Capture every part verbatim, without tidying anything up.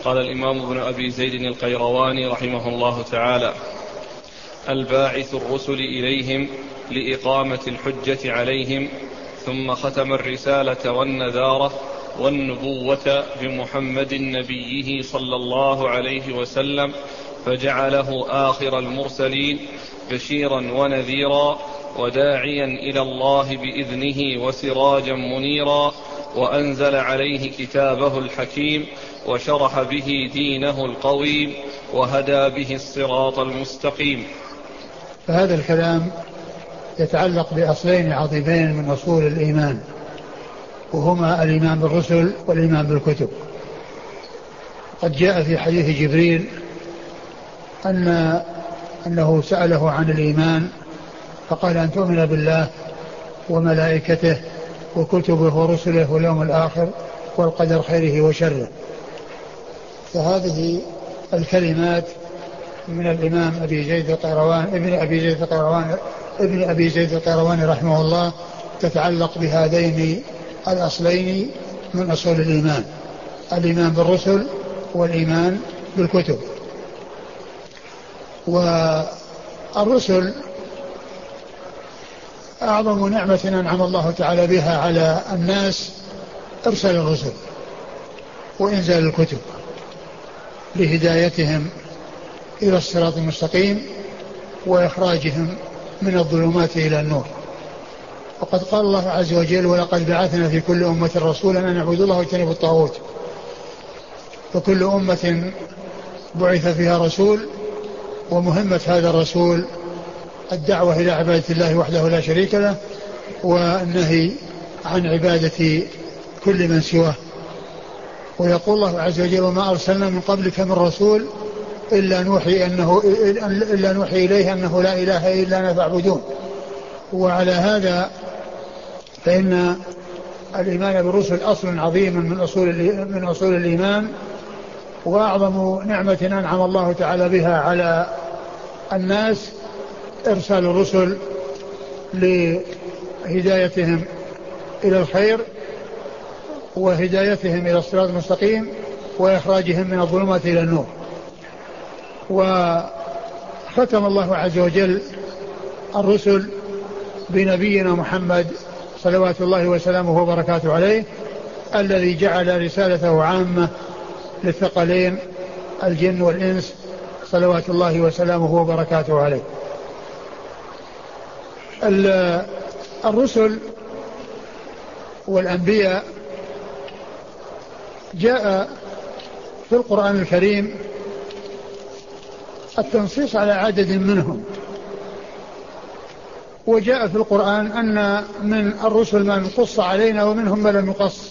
قال الإمام ابن أبي زيد القيرواني رحمه الله تعالى: الباعث الرسل إليهم لإقامة الحجة عليهم، ثم ختم الرسالة والنذارة والنبوة بمحمد نبيه صلى الله عليه وسلم، فجعله آخر المرسلين بشيرا ونذيرا وداعيا إلى الله بإذنه وسراجا منيرا، وأنزل عليه كتابه الحكيم وشرح به دينه القويم وهدى به الصراط المستقيم. فهذا الكلام يتعلق بأصلين عظيمين من أصول الإيمان، وهما الإيمان بالرسل والإيمان بالكتب. قد جاء في حديث جبريل أن أنه سأله عن الإيمان فقال: أن تؤمن بالله وملائكته وكتبه ورسله واليوم الآخر والقدر خيره وشره. فهذه الكلمات من الإمام أبي زيد القيروان ابن أبي زيد القيروان ابن أبي زيد القيرواني رحمه الله تتعلق بهذين الأصلين من أصول الإيمان: الإيمان بالرسل والإيمان بالكتب. والرسل أعظم نعمة أنعم الله تعالى بها على الناس إرسال الرسل وإنزال الكتب لهدايتهم إلى الصراط المستقيم وإخراجهم من الظلمات إلى النور. وقد قال الله عز وجل: ولقد بعثنا في كل أمة رسولا أن اعبدوا الله واجتنبوا الطاغوت. فكل أمة بعث فيها رسول، ومهمة هذا الرسول الدعوة إلى عبادة الله وحده لا شريك له، والنهي عن عبادة كل من سواه. ويقول الله عز وجل: وما أرسلنا من قبلك من رسول إلا نوحي, أنه إلا نوحي إليه أنه لا إله إلا أنا فاعبدون. وعلى هذا فإن الإيمان بالرسل أصل عظيم من أصول, من أصول الإيمان، وأعظم نعمة أنعم الله تعالى بها على الناس إرسال الرسل لهدايتهم إلى الخير وهدايتهم إلى الصراط المستقيم وإخراجهم من الظلمات إلى النور. وختم الله عز وجل الرسل بنبينا محمد صلوات الله وسلامه وبركاته عليه، الذي جعل رسالته عامة للثقلين الجن والإنس صلوات الله وسلامه وبركاته عليه. الرسل والأنبياء جاء في القرآن الكريم التنصيص على عدد منهم، وجاء في القرآن أن من الرسل من قص علينا ومنهم من لم يقص،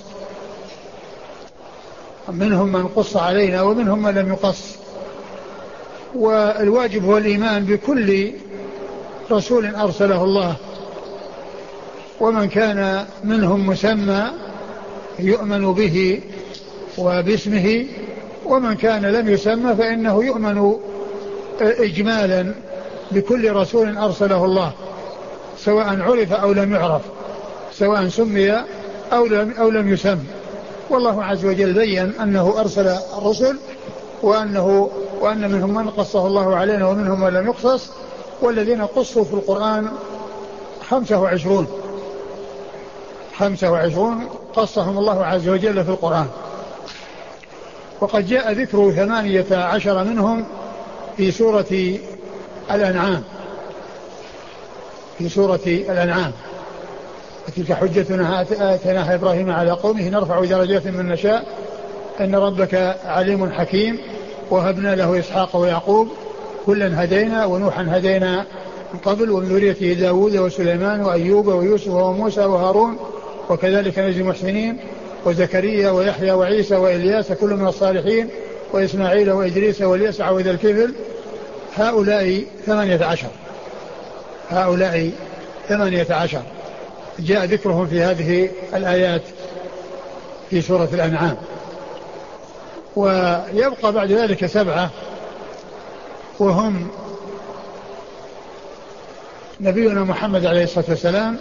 منهم من قص علينا ومنهم من لم يقص. والواجب هو الإيمان بكل رسول أرسله الله، ومن كان منهم مسمى يؤمن به وباسمه، ومن كان لم يسمى فإنه يؤمن إجمالا بكل رسول أرسله الله، سواء عرف أو لم يعرف، سواء سمي أو لم, أو لم يسم. والله عز وجل بيّن أنه أرسل الرسل، وأنه وأن منهم من قصه الله علينا ومنهم من لم يقصص. والذين قصوا في القرآن خمسة وعشرون خمسة وعشرون قصهم الله عز وجل في القرآن. وقد جاء ذكر ثمانية عشر منهم في سورة الأنعام في سورة الأنعام تلك حجتنا آتيناها إبراهيم على قومه نرفع درجات من نشاء إن ربك عليم حكيم وهبنا له إسحاق ويعقوب كلا هدينا ونوحا هدينا من قبل ومن ذريته داود وسليمان وأيوب ويوسف وموسى وهارون وكذلك نجزي المحسنين وزكريا ويحيى وعيسى وإلياس كل من الصالحين وإسماعيل وإدريس واليسع وذا الكفل. هؤلاء ثمانية عشر هؤلاء ثمانية عشر جاء ذكرهم في هذه الآيات في سورة الأنعام. ويبقى بعد ذلك سبعة، وهم نبينا محمد عليه الصلاة والسلام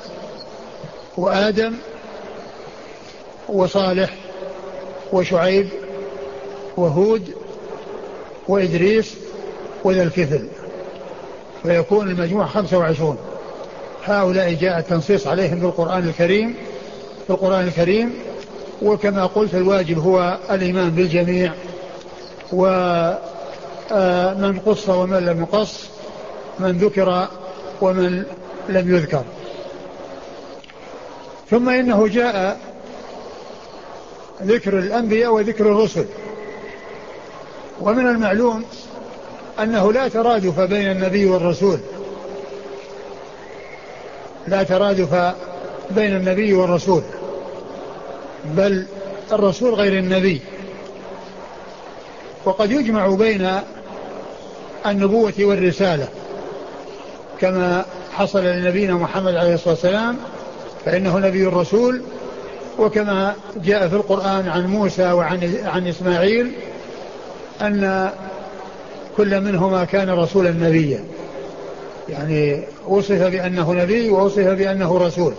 وآدم وصالح وشعيب وهود وإدريس وذا الكفل، فيكون المجموع خمسة وعشرون. هؤلاء جاء التنصيص عليهم بالقرآن الكريم في القرآن الكريم. وكما قلت الواجب هو الإيمان بالجميع، ومن قص ومن لم يقص، من ذكر ومن لم يذكر. ثم إنه جاء ذكر الأنبياء وذكر الرسل، ومن المعلوم أنه لا ترادف بين النبي والرسول، لا ترادف بين النبي والرسول، بل الرسول غير النبي. وقد يجمع بين النبوة والرسالة كما حصل لنبينا محمد عليه الصلاة والسلام، فإنه نبي الرسول، وكما جاء في القرآن عن موسى وعن عن إسماعيل أن كل منهما كان رسولا نبيا، يعني وصف بأنه نبي ووصف بأنه رسول.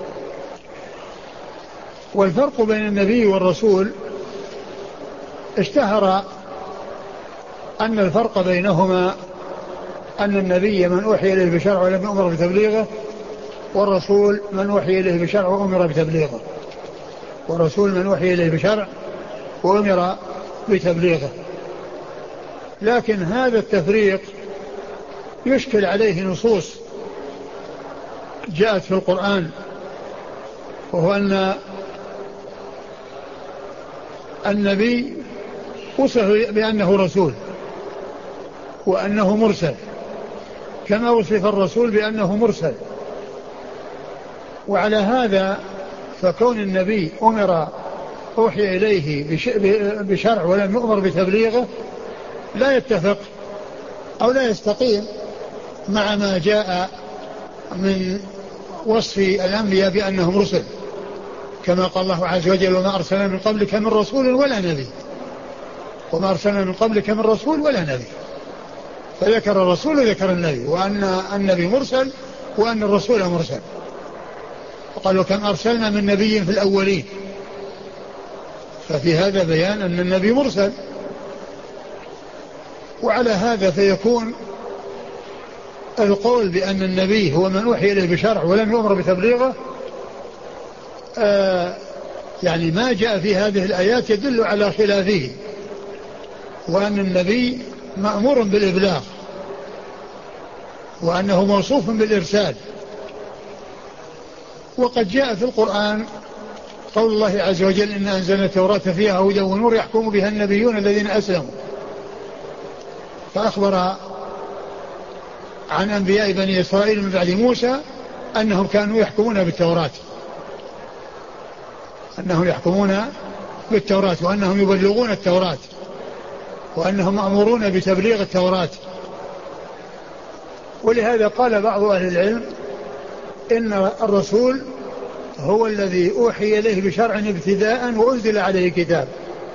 والفرق بين النبي والرسول اشتهر أن الفرق بينهما أن النبي من أوحي إليه بشرع ولم يؤمر بتبليغه، والرسول من أوحي إليه بشرع وأمر بتبليغه، والرسول من أوحي إليه بشرع وأمر بتبليغه. لكن هذا التفريق يشكل عليه نصوص جاءت في القرآن، وهو أن النبي وصف بأنه رسول وأنه مرسل، كما وصف الرسول بأنه مرسل. وعلى هذا فكون النبي أمر أوحي إليه بشرع ولم يؤمر بتبليغه لا يتفق أو لا يستقيم مع ما جاء من وصف الأنبياء بأنهم رسل، كما قال الله عز وجل: وما أرسلنا من قبلك من رسول ولا نبي، وما أرسلنا من قبلك من رسول ولا نبي، فذكر الرسول وذكر النبي، وأن النبي مرسل وأن الرسول مرسل. وقال: وكم أرسلنا من نبي في الأولين، ففي هذا بيان أن النبي مرسل. وعلى هذا فيكون القول بأن النبي هو من أوحي إليه بشرع ولم يؤمر بتبليغه آه يعني ما جاء في هذه الآيات يدل على خلافه، وأن النبي مأمور بالإبلاغ وأنه موصوف بالإرسال. وقد جاء في القرآن قول الله عز وجل: إن أنزلنا التوراة فيها هدى ونور يحكم بها النبيون الذين أسلموا. فأخبر عن أنبياء بني إسرائيل من بعد موسى أنهم كانوا يحكمون بالتوراة أنهم يحكمون بالتوراة وأنهم يبلغون التوراة وأنهم مأمورون بتبليغ التوراة. ولهذا قال بعض أهل العلم إن الرسول هو الذي أوحي إليه بشرع ابتداء وأنزل عليه كتاب،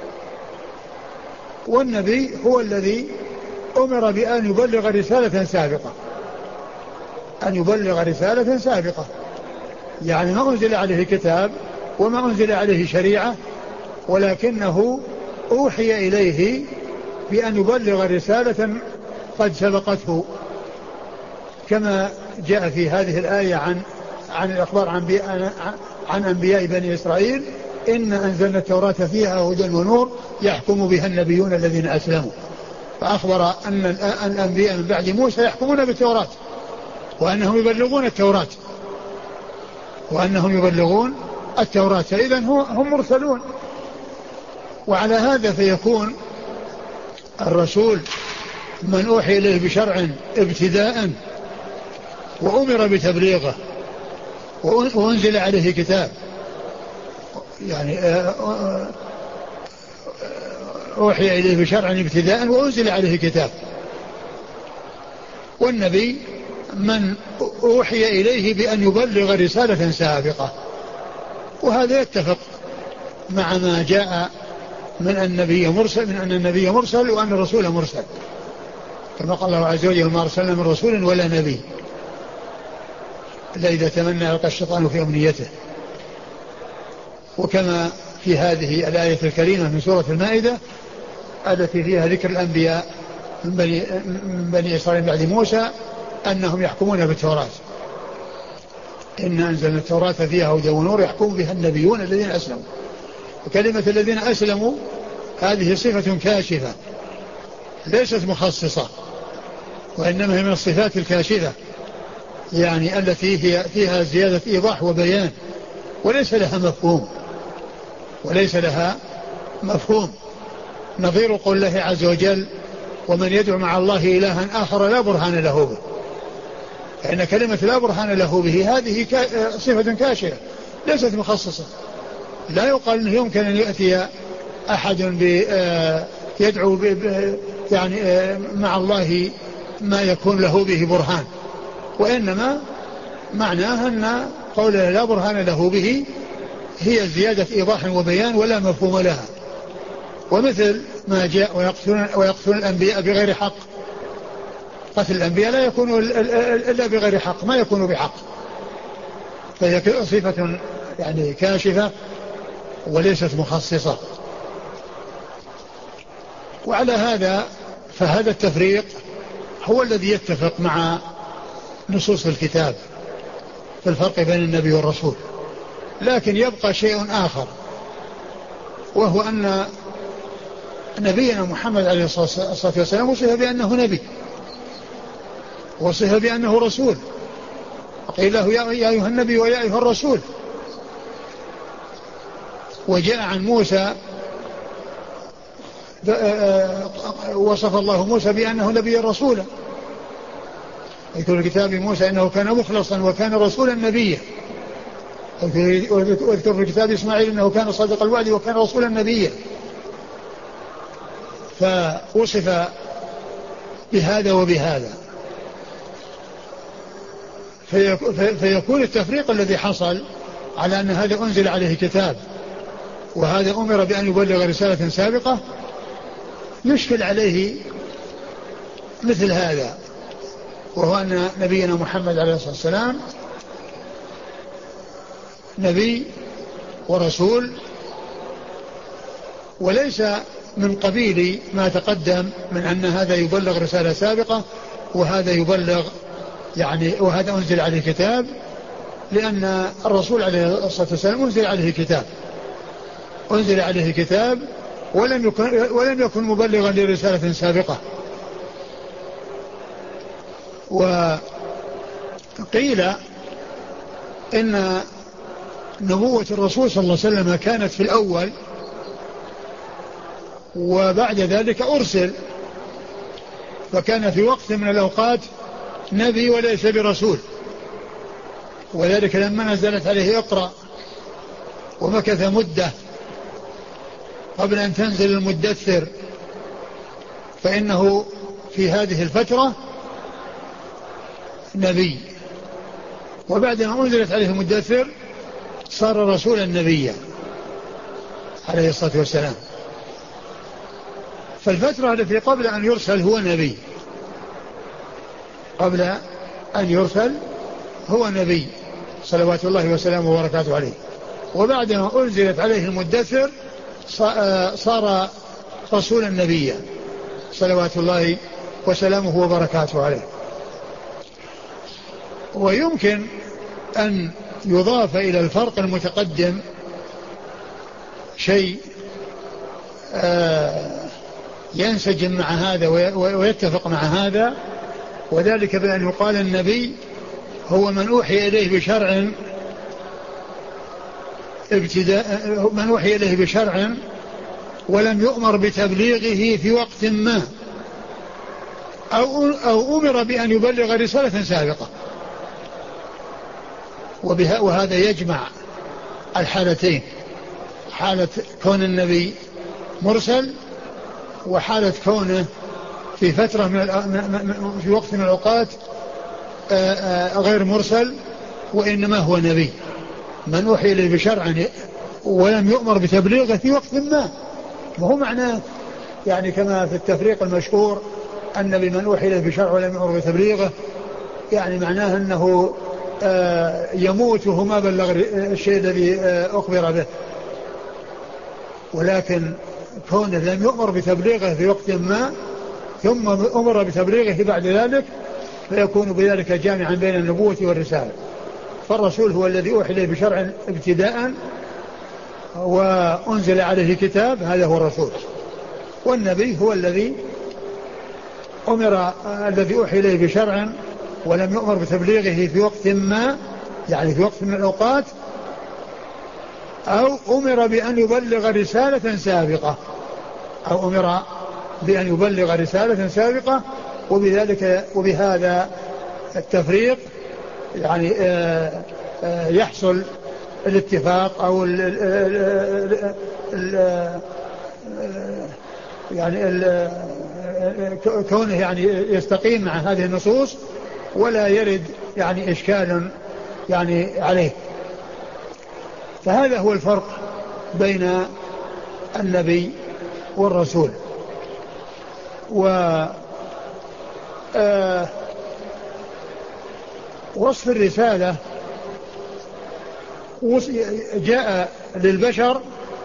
والنبي هو الذي أمر بأن يبلغ رسالة سابقة أن يبلغ رسالة سابقة يعني ما أنزل عليه كتاب وما أنزل عليه شريعة، ولكنه أوحي إليه بأن يبلغ رسالة قد سبقته، كما جاء في هذه الآية عن عن الأخبار عن, عن أنبياء بني إسرائيل: إن أنزلنا التوراة فيها هدى ونور يحكم بها النبيون الذين أسلموا. فأخبر أن الأنبياء من بعد موسى يحكمون بالتوراة وأنهم يبلغون التوراة وأنهم يبلغون التوراة فإذن هم مرسلون. وعلى هذا فيكون الرسول من أوحي إليه بشرع ابتداء وأمر بتبليغه وأنزل عليه كتاب، يعني أوحي إليه بشرع ابتداء وأنزل عليه كتاب. والنبي من أوحي إليه بأن يبلغ رسالة سابقة، وهذا يتفق مع ما جاء من النبي مرسل من أن النبي مرسل وأن الرسول مرسل، كما قال الله عز وجل: ما أرسلنا من رسول ولا نبي إلا إذا تمنى ألقى الشيطان في أمنيته. وكما في هذه الآية الكريمة من سورة المائدة: التي فيها ذكر الأنبياء من بني, من بني إسرائيل بعد موسى أنهم يحكمون بالتوراة. إن أنزلنا التوراة فيها هدى ونور يحكم بها النبيون الذين أسلموا. وكلمة الذين أسلموا هذه صفة كاشفة ليست مخصصة، وإنما هي من الصفات الكاشفة، يعني التي هي فيها زيادة إيضاح وبيان وليس لها مفهوم وليس لها مفهوم نظير قول الله عز وجل ومن يدعو مع الله إلها آخر لا برهان له به. فإن كلمة لا برهان له به هذه صفة كاشفة ليست مخصصة. لا يقال أنه يمكن أن يأتي أحد يدعو يعني مع الله ما يكون له به برهان، وإنما معناه أن قوله لا برهان له به هي زيادة إيضاح وبيان ولا مفهوم لها. ومثل ما جاء ويقتلون, ويقتلون الأنبياء بغير حق، قتل الأنبياء لا يكون إلا بغير حق، ما يكون بحق، فهي صفة يعني كاشفة وليست مخصصة. وعلى هذا فهذا التفريق هو الذي يتفق مع نصوص الكتاب في الفرق بين النبي والرسول. لكن يبقى شيء آخر، وهو أن نبينا محمد عليه الصلاة والسلام وصف بأنه نبي وصف بأنه رسول، قيل له يا أيها النبي ويا أيها الرسول. وجاء عن موسى وصف الله موسى بأنه نبي رسولا، يذكر الكتاب موسى إنه كان مخلصا وكان رسولا نبيا، ويذكر في الكتاب إسماعيل إنه كان صادق الوعد وكان رسولا نبيا. فوصف بهذا وبهذا، فيكون التفريق الذي حصل على أن هذا أنزل عليه كتاب وهذا أمر بأن يبلغ رسالة سابقة يشكل عليه مثل هذا، وهو أن نبينا محمد عليه الصلاة والسلام نبي ورسول، وليس من قبيل ما تقدم من أن هذا يبلغ رسالة سابقة وهذا يبلغ يعني وهذا أنزل عليه كتاب، لأن الرسول عليه الصلاة والسلام أنزل عليه كتاب أنزل عليه كتاب ولم يكن, ولم يكن مبلغا لرسالة سابقة. وقيل إن نبوة الرسول صلى الله عليه وسلم كانت في الأول وبعد ذلك أرسل، فكان في وقت من الأوقات نبي وليس برسول، وذلك لما نزلت عليه اقرأ ومكث مدة قبل أن تنزل المدثر، فإنه في هذه الفترة نبي، وبعد ما أنزلت عليه المدثر صار رسولا نبيا عليه الصلاة والسلام. فالفترة التي قبل أن يرسل هو نبي، قبل أن يرسل هو نبي صلوات الله وسلامه وبركاته عليه، وبعد ما أنزلت عليه المدثر صار رسولا نبيا صلوات الله وسلامه وبركاته عليه. ويمكن أن يضاف إلى الفرق المتقدم شيء ينسجم مع هذا ويتفق مع هذا، وذلك بأن يقال النبي هو من أوحي إليه بشرع ابتداء من أوحي إليه بشرع ولم يؤمر بتبليغه في وقت ما، أو, أو أمر بأن يبلغ رسالة سابقة. وهذا يجمع الحالتين، حالة كون النبي مرسل وحالة كونه في فترة من في وقت من الأوقات غير مرسل وإنما هو نبي من أوحي إليه بشرع ولم يؤمر بتبليغه في وقت ما. وهو معناه يعني كما في التفريق المشهور النبي من أوحي إليه بشرع ولم يؤمر بتبليغه، يعني معناه أنه يموت وهو ما بلغ الشيء الذي أخبر به. ولكن كونه لم يؤمر بتبليغه في وقت ما ثم أمر بتبليغه بعد ذلك فيكون بذلك جامعا بين النبوة والرسالة. فالرسول هو الذي أوحي إليه بشرع ابتداء وأنزل عليه كتاب، هذا هو الرسول. والنبي هو الذي أمر الذي أوحي إليه بشرع ولم يؤمر بتبليغه في وقت ما، يعني في وقت من الأوقات، أو أمر بأن يبلغ رسالة سابقة أو أمر بأن يبلغ رسالة سابقة وبذلك وبهذا التفريق يعني يحصل الاتفاق أو ال ال ال يعني ال كونه يعني يستقيم مع هذه النصوص ولا يرد يعني إشكال يعني عليه. فهذا هو الفرق بين النبي والرسول. و آه وصف الرسالة جاء للبشر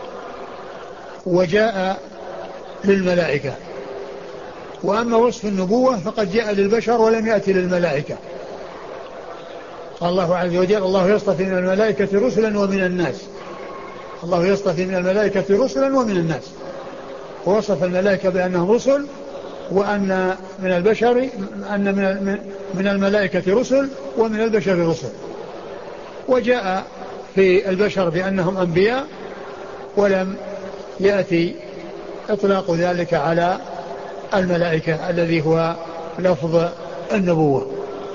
وجاء للملائكة، وأما وصف النبوة فقد جاء للبشر ولم يأتي للملائكة. قال الله عز وجل: الله يصطفي من الملائكة رسلا ومن الناس. الله يصطفي من الملائكة رسلا ومن الناس، ووصف الملائكة بأنهم رسل، وأن من البشر أن من من الملائكة رسل ومن البشر رسل. وجاء في البشر بأنهم أنبياء، ولم يأتي إطلاق ذلك على الملائكة الذي هو لفظ النبوة.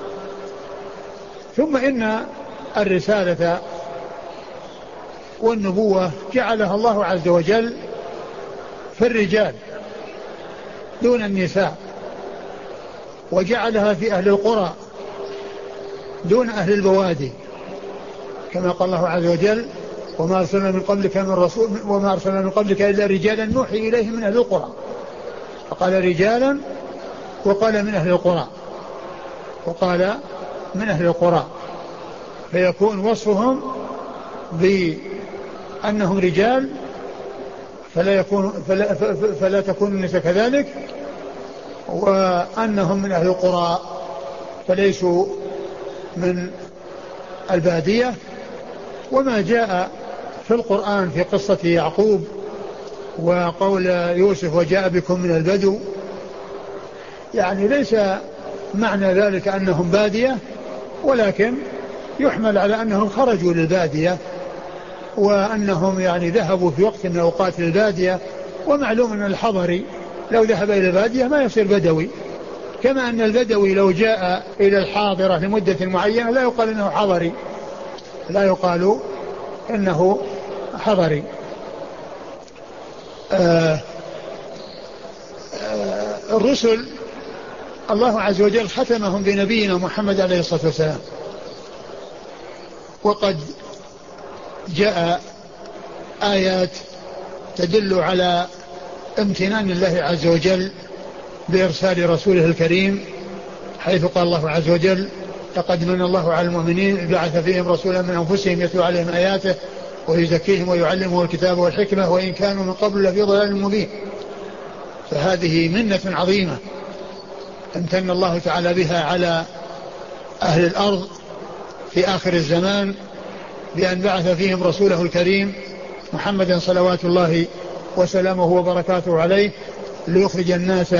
ثم إن الرسالة والنبوة جعلها الله عز وجل في الرجال دون النساء، وجعلها في أهل القرى دون أهل البوادي، كما قال الله عز وجل: وما أرسلنا من قبلك من رسول وما أرسلنا من قبلك إلا رجالا نوحي إليهم من أهل القرى. فقال رجالا وقال من أهل القرى وقال من أهل القرى، فيكون وصفهم بأنهم رجال فلا يكون فلا, فلا تكون النساء كذلك، وأنهم من أهل القرى فليسوا من البادية. وما جاء في القرآن في قصة يعقوب وقول يوسف: وجاء بكم من البدو، يعني ليس معنى ذلك أنهم بادية، ولكن يحمل على أنهم خرجوا للبادية، وأنهم يعني ذهبوا في وقت من أوقات البادية. ومعلوم أن الحضري لو ذهب إلى البادية ما يصير بدوي، كما أن البدوي لو جاء إلى الحاضرة لمدة معينة لا يقال إنه حضري، لا يقال إنه حضري. آه آه الرسل الله عز وجل ختمهم بنبينا محمد عليه الصلاة والسلام، وقد جاء آيات تدل على امتنان الله عز وجل بإرسال رسوله الكريم، حيث قال الله عز وجل: لقد من الله على المؤمنين بعث فيهم رسولا من أنفسهم يتلو عليهم آياته ويزكيهم ويعلمهم الكتاب والحكمة وإن كانوا من قبل لفي ضلال مبين. فهذه منة عظيمة امتن الله تعالى بها على أهل الأرض في آخر الزمان، بأن بعث فيهم رسوله الكريم محمدا صلوات الله وسلامه وبركاته عليه، ليخرج الناس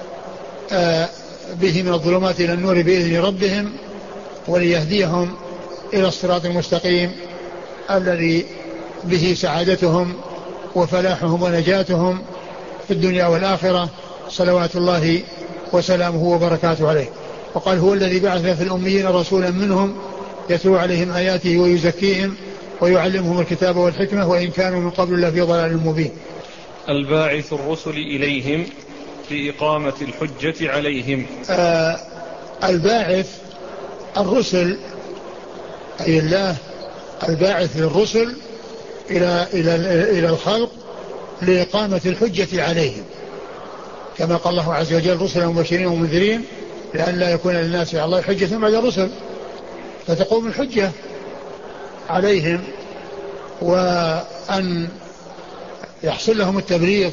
به من الظلمات إلى النور بإذن ربهم وليهديهم إلى الصراط المستقيم الذي به سعادتهم وفلاحهم ونجاتهم في الدنيا والآخرة، صلوات الله وسلامه وبركاته عليه. وقال: هو الذي بعث في الأميين رسولا منهم يتلو عليهم آياته ويزكيهم ويعلمهم الكتاب والحكمة وإن كانوا من قبل لفي ضلال مبين. الباعث الرسل إليهم لإقامة الحجة عليهم. آه الباعث الرسل أي الله الباعث للرسل إلى, إلى, إلى الخلق لإقامة الحجة عليهم، كما قال الله عز وجل: رسلا مبشرين ومنذرين لأن لا يكون للناس على الله حجة بعد الرسل، فتقوم الحجة عليهم، وأن يحصل لهم التبليغ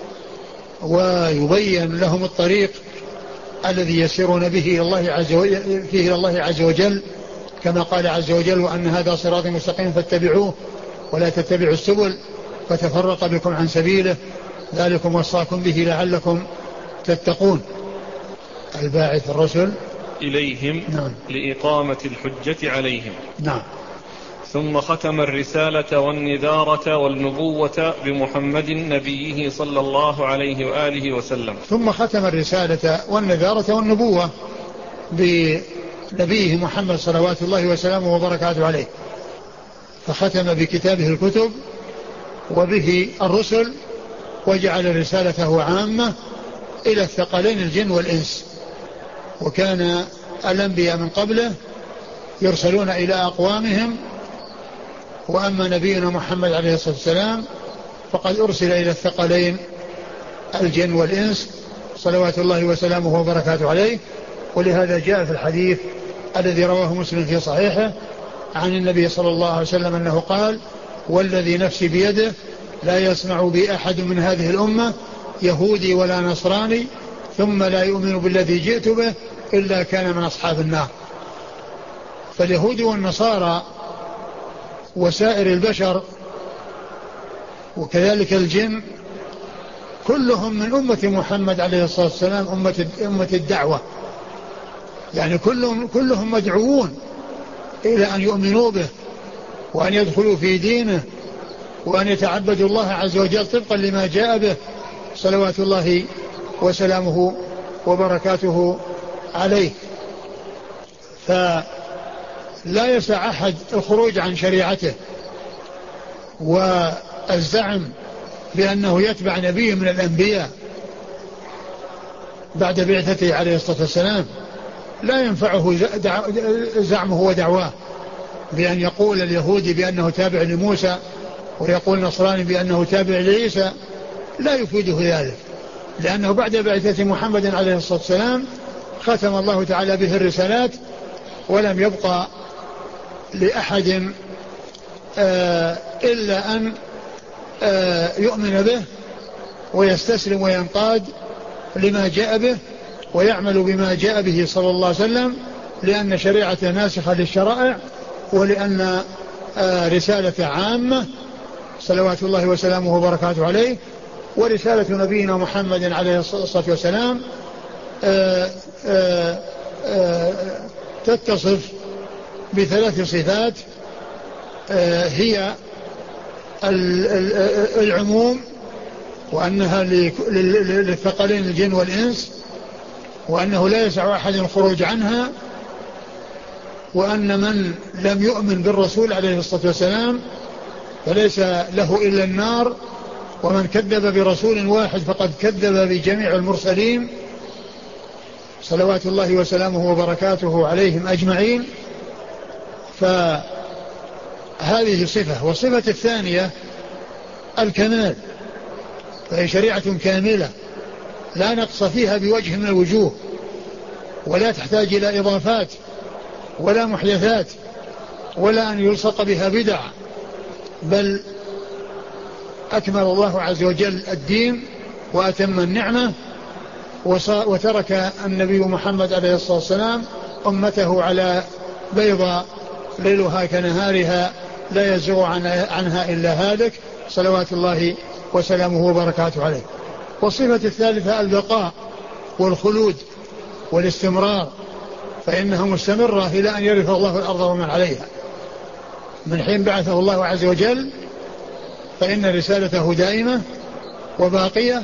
ويبين لهم الطريق الذي يسيرون به إلى الله عز وجل فيه إلى الله عز وجل، كما قال عز وجل: وأن هذا صراط مستقيم فاتبعوه ولا تتبعوا السبل فتفرق بكم عن سبيله ذلكم وصاكم به لعلكم تتقون. الباعث الرسل إليهم نعم. لإقامة الحجة عليهم. نعم. ثم ختم الرسالة والنذارة والنبوة بمحمد نبيه صلى الله عليه وآله وسلم. ثم ختم الرسالة والنذارة والنبوة بنبيه محمد صلوات الله وسلامه وبركاته عليه، فختم بكتابه الكتب وبه الرسل، وجعل رسالته عامة إلى الثقلين الجن والإنس. وكان الأنبياء من قبله يرسلون إلى أقوامهم، وأما نبينا محمد عليه الصلاة والسلام فقد أرسل إلى الثقلين الجن والإنس صلوات الله وسلامه وبركاته عليه. ولهذا جاء في الحديث الذي رواه مسلم في صحيحه عن النبي صلى الله عليه وسلم أنه قال: والذي نفسي بيده لا يسمع بي أحد من هذه الأمة يهودي ولا نصراني ثم لا يؤمن بالذي جئت به إلا كان من أصحاب النار. فاليهود والنصارى وسائر البشر وكذلك الجن كلهم من أمة محمد عليه الصلاة والسلام، أمة أمة الدعوة، يعني كلهم كلهم مدعوون إلى أن يؤمنوا به وأن يدخلوا في دينه وأن يتعبدوا الله عز وجل طبقا لما جاء به صلوات الله وسلامه وبركاته عليه. فلا يسع أحد الخروج عن شريعته والزعم بأنه يتبع نبي من الأنبياء بعد بعثته عليه الصلاة والسلام. لا ينفعه زعمه ودعواه بأن يقول اليهودي بأنه تابع لموسى ويقول نصراني بأنه تابع لعيسى، لا يفيده ذلك، لأنه بعد بعثة محمد عليه الصلاة والسلام ختم الله تعالى به الرسالات، ولم يبقى لأحد آه إلا أن آه يؤمن به ويستسلم وينقاد لما جاء به ويعمل بما جاء به صلى الله عليه وسلم، لأن شريعته ناسخة للشرائع، ولأن آه رسالة عامة صلوات الله وسلامه وبركاته عليه. ورسالة نبينا محمد عليه الصلاة والسلام آآ آآ آآ تتصف بثلاث صفات، هي العموم، وأنها للثقلين الجن والإنس، وأنه لا يسع أحد الخروج عنها، وأن من لم يؤمن بالرسول عليه الصلاة والسلام فليس له إلا النار، ومن كذب برسول واحد فقد كذب بجميع المرسلين صلوات الله وسلامه وبركاته عليهم أجمعين. فهذه صفة. والصفة الثانية الكمال، فهي شريعة كاملة لا نقص فيها بوجه من الوجوه، ولا تحتاج إلى إضافات ولا محدثات ولا أن يلصق بها بدع، بل أكمل الله عز وجل الدين وأتم النعمة، وترك النبي محمد عليه الصلاة والسلام أمته على بيضاء ليلها كنهارها لا يزغ عنها إلا هالك صلوات الله وسلامه وبركاته عليه. والصفة الثالثة البقاء والخلود والاستمرار، فإنها مستمرة إلى أن يرث الله الأرض ومن عليها. من حين بعثه الله عز وجل فإن رسالته دائمة وباقية،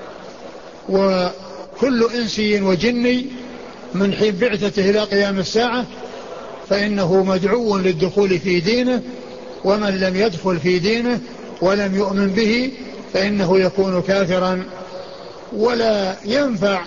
وكل إنسي وجني من حين بعثته إلى قيام الساعة فإنه مدعو للدخول في دينه، ومن لم يدخل في دينه ولم يؤمن به فإنه يكون كافرا. ولا ينفع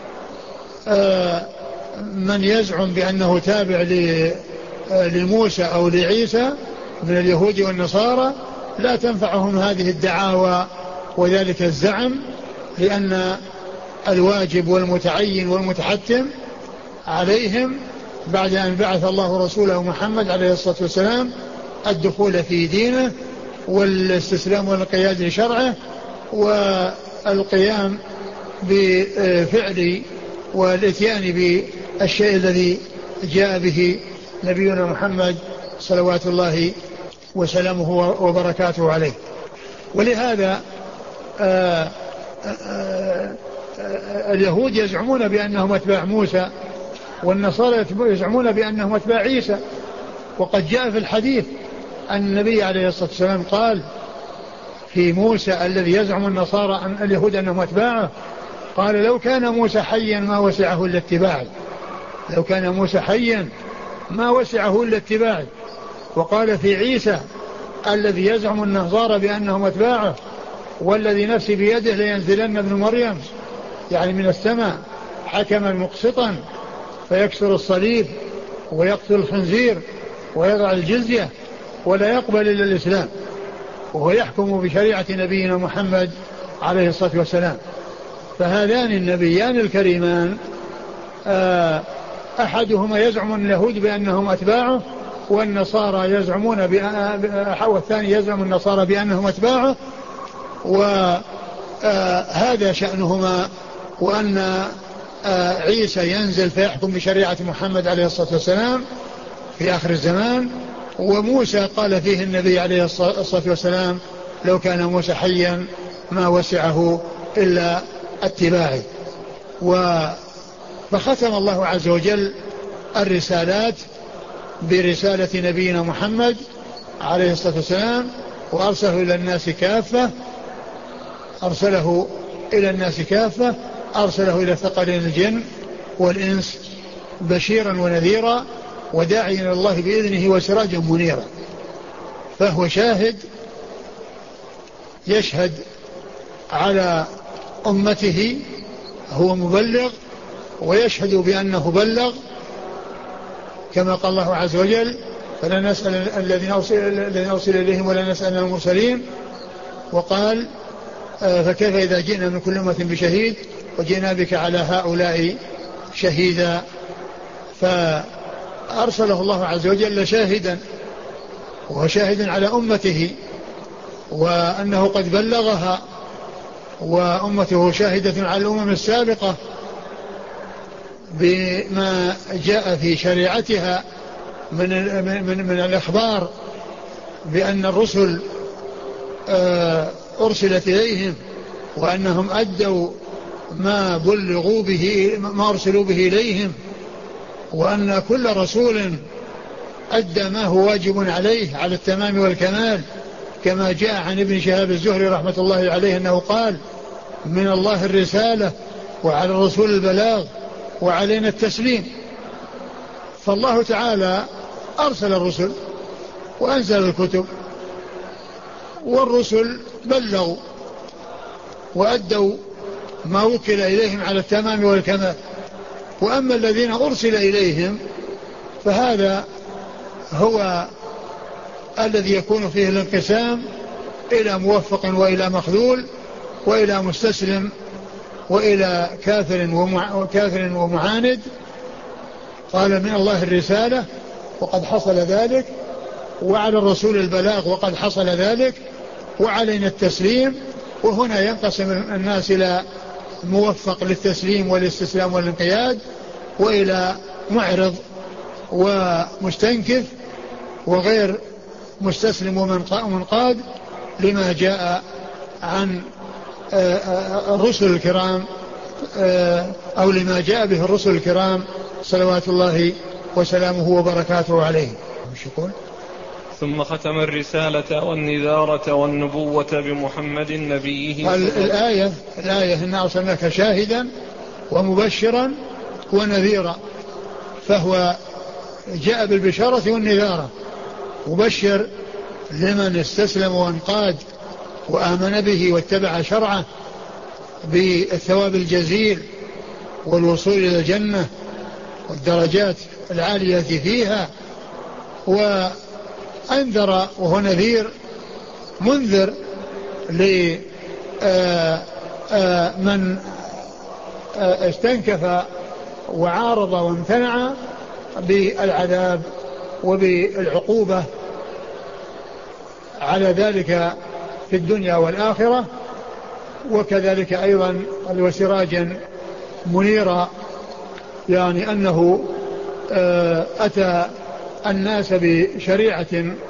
من يزعم بأنه تابع لموسى أو لعيسى من اليهود والنصارى، لا تنفعهم هذه الدعاوى وذلك الزعم، لأن الواجب والمتعين والمتحتم عليهم بعد أن بعث الله رسوله محمد عليه الصلاة والسلام الدخول في دينه والاستسلام والانقياد لشرعه والقيام بفعل والاتيان بالشيء الذي جاء به نبينا محمد صلوات الله وسلامه وبركاته عليه. ولهذا آآ آآ اليهود يزعمون بأنهم أتباع موسى، والنصارى يزعمون بأنهم أتباع عيسى. وقد جاء في الحديث أن النبي عليه الصلاة والسلام قال في موسى الذي يزعم النصارى أن اليهود أنهم أتباعه، قال لو كان موسى حيا ما وسعه إلا اتباعي، لو كان موسى حيا ما وسعه إلا اتباعي. وقال في عيسى الذي يزعم النصارى بأنهم أتباعه، والذي نفسي بيده لينزلن ابن مريم يعني من السماء حكما مقسطا فيكسر الصليب ويقتل الخنزير ويضع الجزية ولا يقبل إلا الإسلام، وهو يحكم بشريعة نبينا محمد عليه الصلاة والسلام. فهذان النبيان الكريمان أحدهما يزعم اليهود بأنهم أتباعه، والنصارى يزعمون والثاني يزعم النصارى بأنهم أتباعه، وهذا شأنهما، وأن عيسى ينزل فيحكم بشريعة محمد عليه الصلاة والسلام في آخر الزمان. وموسى قال فيه النبي عليه الصلاة والسلام لو كان موسى حيا ما وسعه إلا اتباعي. فختم الله عز وجل الرسالات برسالة نبينا محمد عليه الصلاة والسلام، وأرسله إلى الناس كافة أرسله إلى الناس كافة أرسله إلى ثقلين الجن والإنس بشيرا ونذيرا وداعيا إلى الله بإذنه وسراجا منيرا. فهو شاهد يشهد على أمته، هو مبلغ ويشهد بأنه بلغ، كما قال الله عز وجل فلا نسأل الذين أرسل إليهم ولا نسأل المرسلين. وقال فكيف إذا جئنا من كل أمة بشهيد وجئنا بك على هؤلاء شهيدا. فأرسله الله عز وجل شاهدا، وهو شاهد على أمته وأنه قد بلغها، وأمته شاهدة على الأمم السابقة بما جاء في شريعتها من, من, من الإخبار بأن الرسل أرسلت إليهم وأنهم أدوا ما بلغوا به ما أرسلوا به إليهم، وأن كل رسول أدى ما هو واجب عليه على التمام والكمال، كما جاء عن ابن شهاب الزهري رحمة الله عليه أنه قال من الله الرسالة وعلى الرسول البلاغ وعلينا التسليم. فالله تعالى أرسل الرسل وأنزل الكتب، والرسل بلغوا وأدوا ما وكل إليهم على التمام والكمال. وأما الذين أرسل إليهم فهذا هو الذي يكون فيه الانقسام إلى موفق وإلى مخذول وإلى مستسلم وإلى كافر وكافر ومعاند. قال من الله الرسالة وقد حصل ذلك، وعلى الرسول البلاغ وقد حصل ذلك، وعلينا التسليم. وهنا ينقسم الناس إلى موفق للتسليم والاستسلام والانقياد، وإلى معرض ومستنكف وغير مستسلم ومنقاد لما جاء عن الرسل الكرام أو لما جاء به الرسل الكرام صلوات الله وسلامه وبركاته عليه. مش يقول ثم ختم الرسالة والنذارة والنبوة بمحمد نبيه. الآية الآية إنا أرسلناك شاهدا ومبشرا ونذيرا، فهو جاء بالبشارة والنذارة، مبشر لمن استسلم وانقاد وآمن به واتبع شرعه بالثواب الجزيل والوصول إلى الجنة والدرجات العالية فيها. وأنذر وهو نذير منذر لمن استنكف وعارض وامتنع بالعذاب وبالعقوبة على ذلك في الدنيا والآخرة. وكذلك أيضا وسراجا منيرا، يعني أنه أتى الناس بشريعة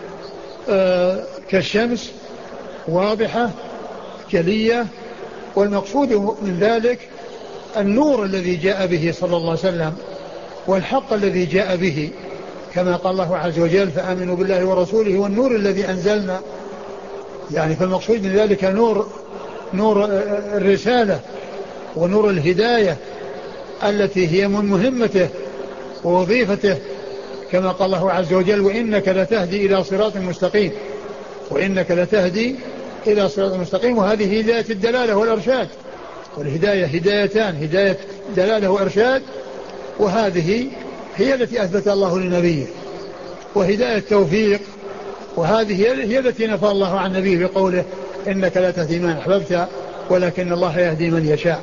كالشمس واضحة جلية، والمقصود من ذلك النور الذي جاء به صلى الله عليه وسلم والحق الذي جاء به، كما قال الله عز وجل فآمنوا بالله ورسوله والنور الذي أنزلنا. يعني فالمقصود من ذلك نور نور الرسالة ونور الهداية التي هي من مهمته ووظيفته، كما قال الله عز وجل وإنك لتهدي إلى صراط مستقيم، وإنك لتهدي إلى صراط مستقيم. وهذه هداية الدلالة والإرشاد، والهداية هدايتان، هداية دلالة وإرشاد، وهذه هي التي أثبت الله لنبيه، وهداية توفيق، وهذه هي التي نفى الله عن نبيه بقوله إنك لا تهدي من أحببت ولكن الله يهدي من يشاء.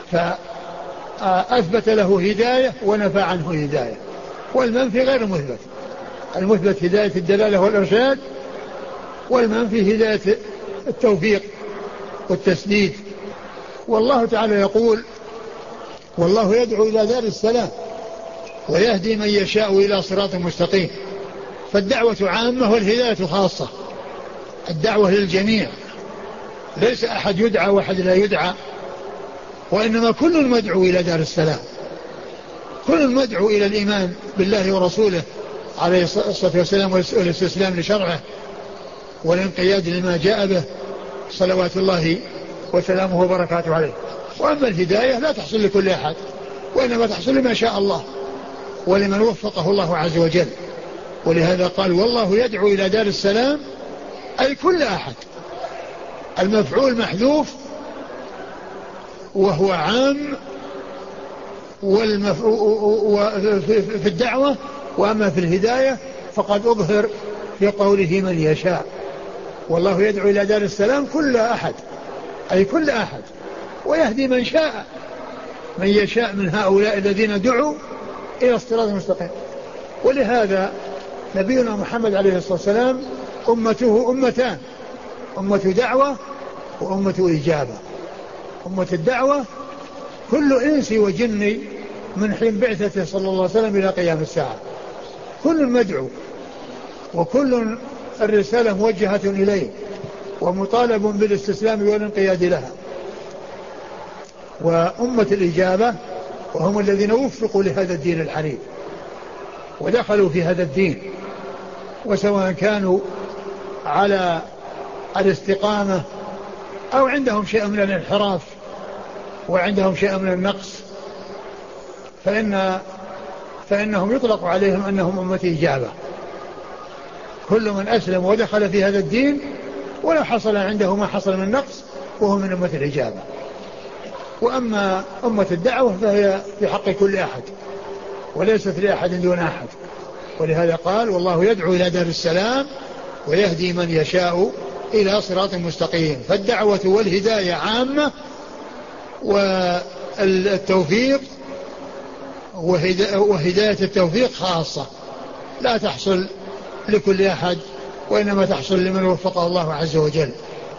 فأثبت له هداية ونفى عنه هداية، والمنفي غير مثبت. المثبت هداية الدلالة والإرشاد، والمنفي هداية التوفيق والتسديد. والله تعالى يقول والله يدعو إلى دار السلام ويهدي من يشاء إلى صراط مستقيم. فالدعوة عامة والهداية خاصة، الدعوة للجميع، ليس أحد يدعى وأحد لا يدعى، وإنما كل مدعو إلى دار السلام، كل مدعو إلى الإيمان بالله ورسوله عليه الصلاة والسلام والاستسلام لشرعه والانقياد لما جاء به صلوات الله وسلامه وبركاته عليه. وأما الهداية لا تحصل لكل أحد، وإنما تحصل لما شاء الله ولمن وفقه الله عز وجل. ولهذا قال والله يدعو إلى دار السلام، أي كل أحد. المفعول محذوف وهو عام والمف... في الدعوة، وأما في الهداية فقد أظهر في قوله من يشاء. والله يدعو إلى دار السلام كل أحد، أي كل أحد، ويهدي من شاء، من يشاء من هؤلاء الذين دعوا إلى الصراط المستقيم. ولهذا نبينا محمد عليه الصلاة والسلام أمته أمتان، أمة دعوة وأمة إجابة. أمة الدعوة كل إنس وجن من حين بعثته صلى الله عليه وسلم إلى قيام الساعة، كل مدعو، وكل الرسالة موجهة إليه ومطالب بالاستسلام والانقياد لها. وأمة الإجابة وهم الذين وفقوا لهذا الدين الحنيف ودخلوا في هذا الدين، وسواء كانوا على الاستقامة أو عندهم شيء من الانحراف وعندهم شيء من النقص، فإن فإنهم يطلق عليهم أنهم أمة إجابة. كل من أسلم ودخل في هذا الدين ولا حصل عنده ما حصل من نقص وهو من أمة الإجابة. وأما أمة الدعوة فهي في حق كل أحد وليست لأحد دون أحد. ولهذا قال والله يدعو إلى دار السلام ويهدي من يشاء إلى صراط مستقيم. فالدعوة والهداية عامة، والتوفيق وهداية التوفيق خاصة، لا تحصل لكل أحد وإنما تحصل لمن وفقه الله عز وجل.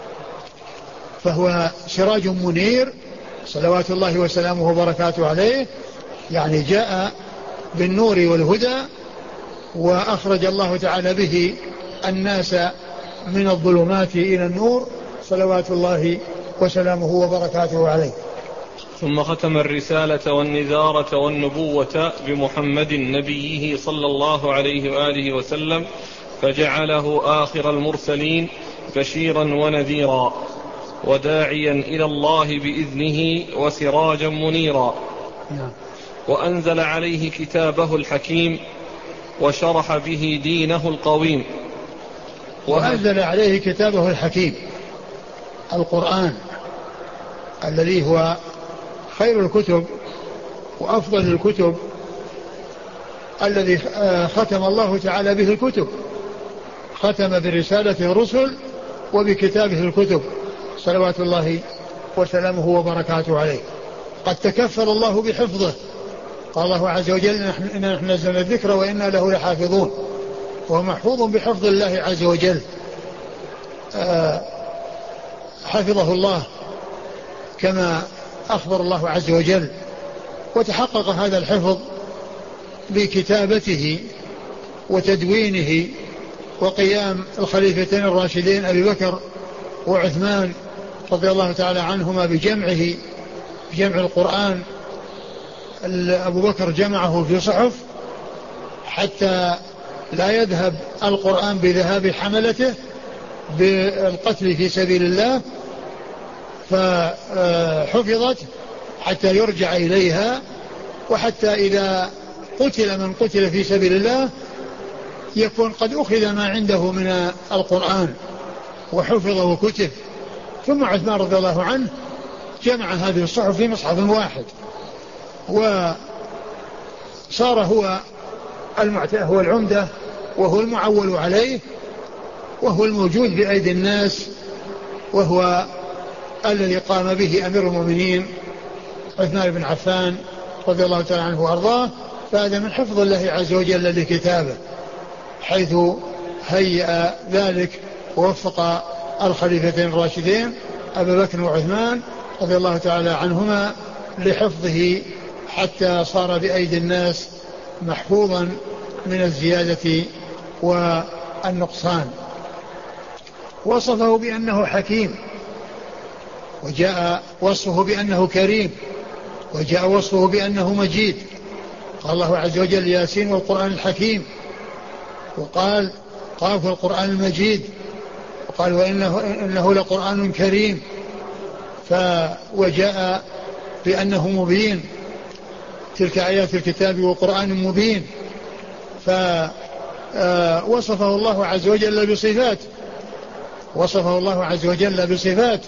فهو سراج منير صلوات الله وسلامه وبركاته عليه، يعني جاء بالنور والهدى، وأخرج الله تعالى به الناس من الظلمات إلى النور صلوات الله وسلامه وبركاته عليه. ثم ختم الرسالة والنذارة والنبوة بمحمد نبيه صلى الله عليه وآله وسلم، فجعله آخر المرسلين بشيرا ونذيرا وداعيا إلى الله بإذنه وسراجا منيرا. وأنزل عليه كتابه الحكيم وشرح به دينه القويم. وأنزل عليه كتابه الحكيم القرآن الذي هو خير الكتب وأفضل الكتب، الذي ختم الله تعالى به الكتب، ختم برسالته الرسل وبكتابه الكتب صلوات الله وسلامه وبركاته عليه. قد تكفل الله بحفظه، قال الله عز وجل إنا نحن نزلنا الذكر وإنا له لحافظون، وهو محفوظ بحفظ الله عز وجل. حفظه الله كما أخبر الله عز وجل، وتحقق هذا الحفظ بكتابته وتدوينه وقيام الخليفتين الراشدين أبي بكر وعثمان رضي الله تعالى عنهما بجمعه بجمع القرآن. أبو بكر جمعه في صحف حتى لا يذهب القرآن بذهاب حملته بالقتل في سبيل الله، فحفظت حتى يرجع إليها، وحتى إذا قتل من قتل في سبيل الله يكون قد أخذ ما عنده من القرآن وحفظ وكتب. ثم عثمان رضي الله عنه جمع هذه الصحف في مصحف واحد، وصار هو هو العمدة وهو المعول عليه وهو الموجود بأيدي الناس، وهو الذي قام به أمير المؤمنين عثمان بن عفان رضي الله تعالى عنه وأرضاه. فهذا من حفظ الله عز وجل لكتابه، حيث هيأ ذلك ووفق الخليفتين الراشدين أبا بكر وعثمان رضي الله تعالى عنهما لحفظه حتى صار بأيدي الناس محفوظا من الزيادة والنقصان. وصفه بأنه حكيم، وجاء وصفه بأنه كريم، وجاء وصفه بأنه مجيد. قال الله عز وجل ياسين والقرآن الحكيم، وقال قاف القرآن المجيد، وقال وإنه إنه لقرآن كريم. وجاء بأنه مبين، تلك آيات الكتاب وقرآن مبين. فوصفه الله عز وجل بصفات وصفه الله عز وجل بصفات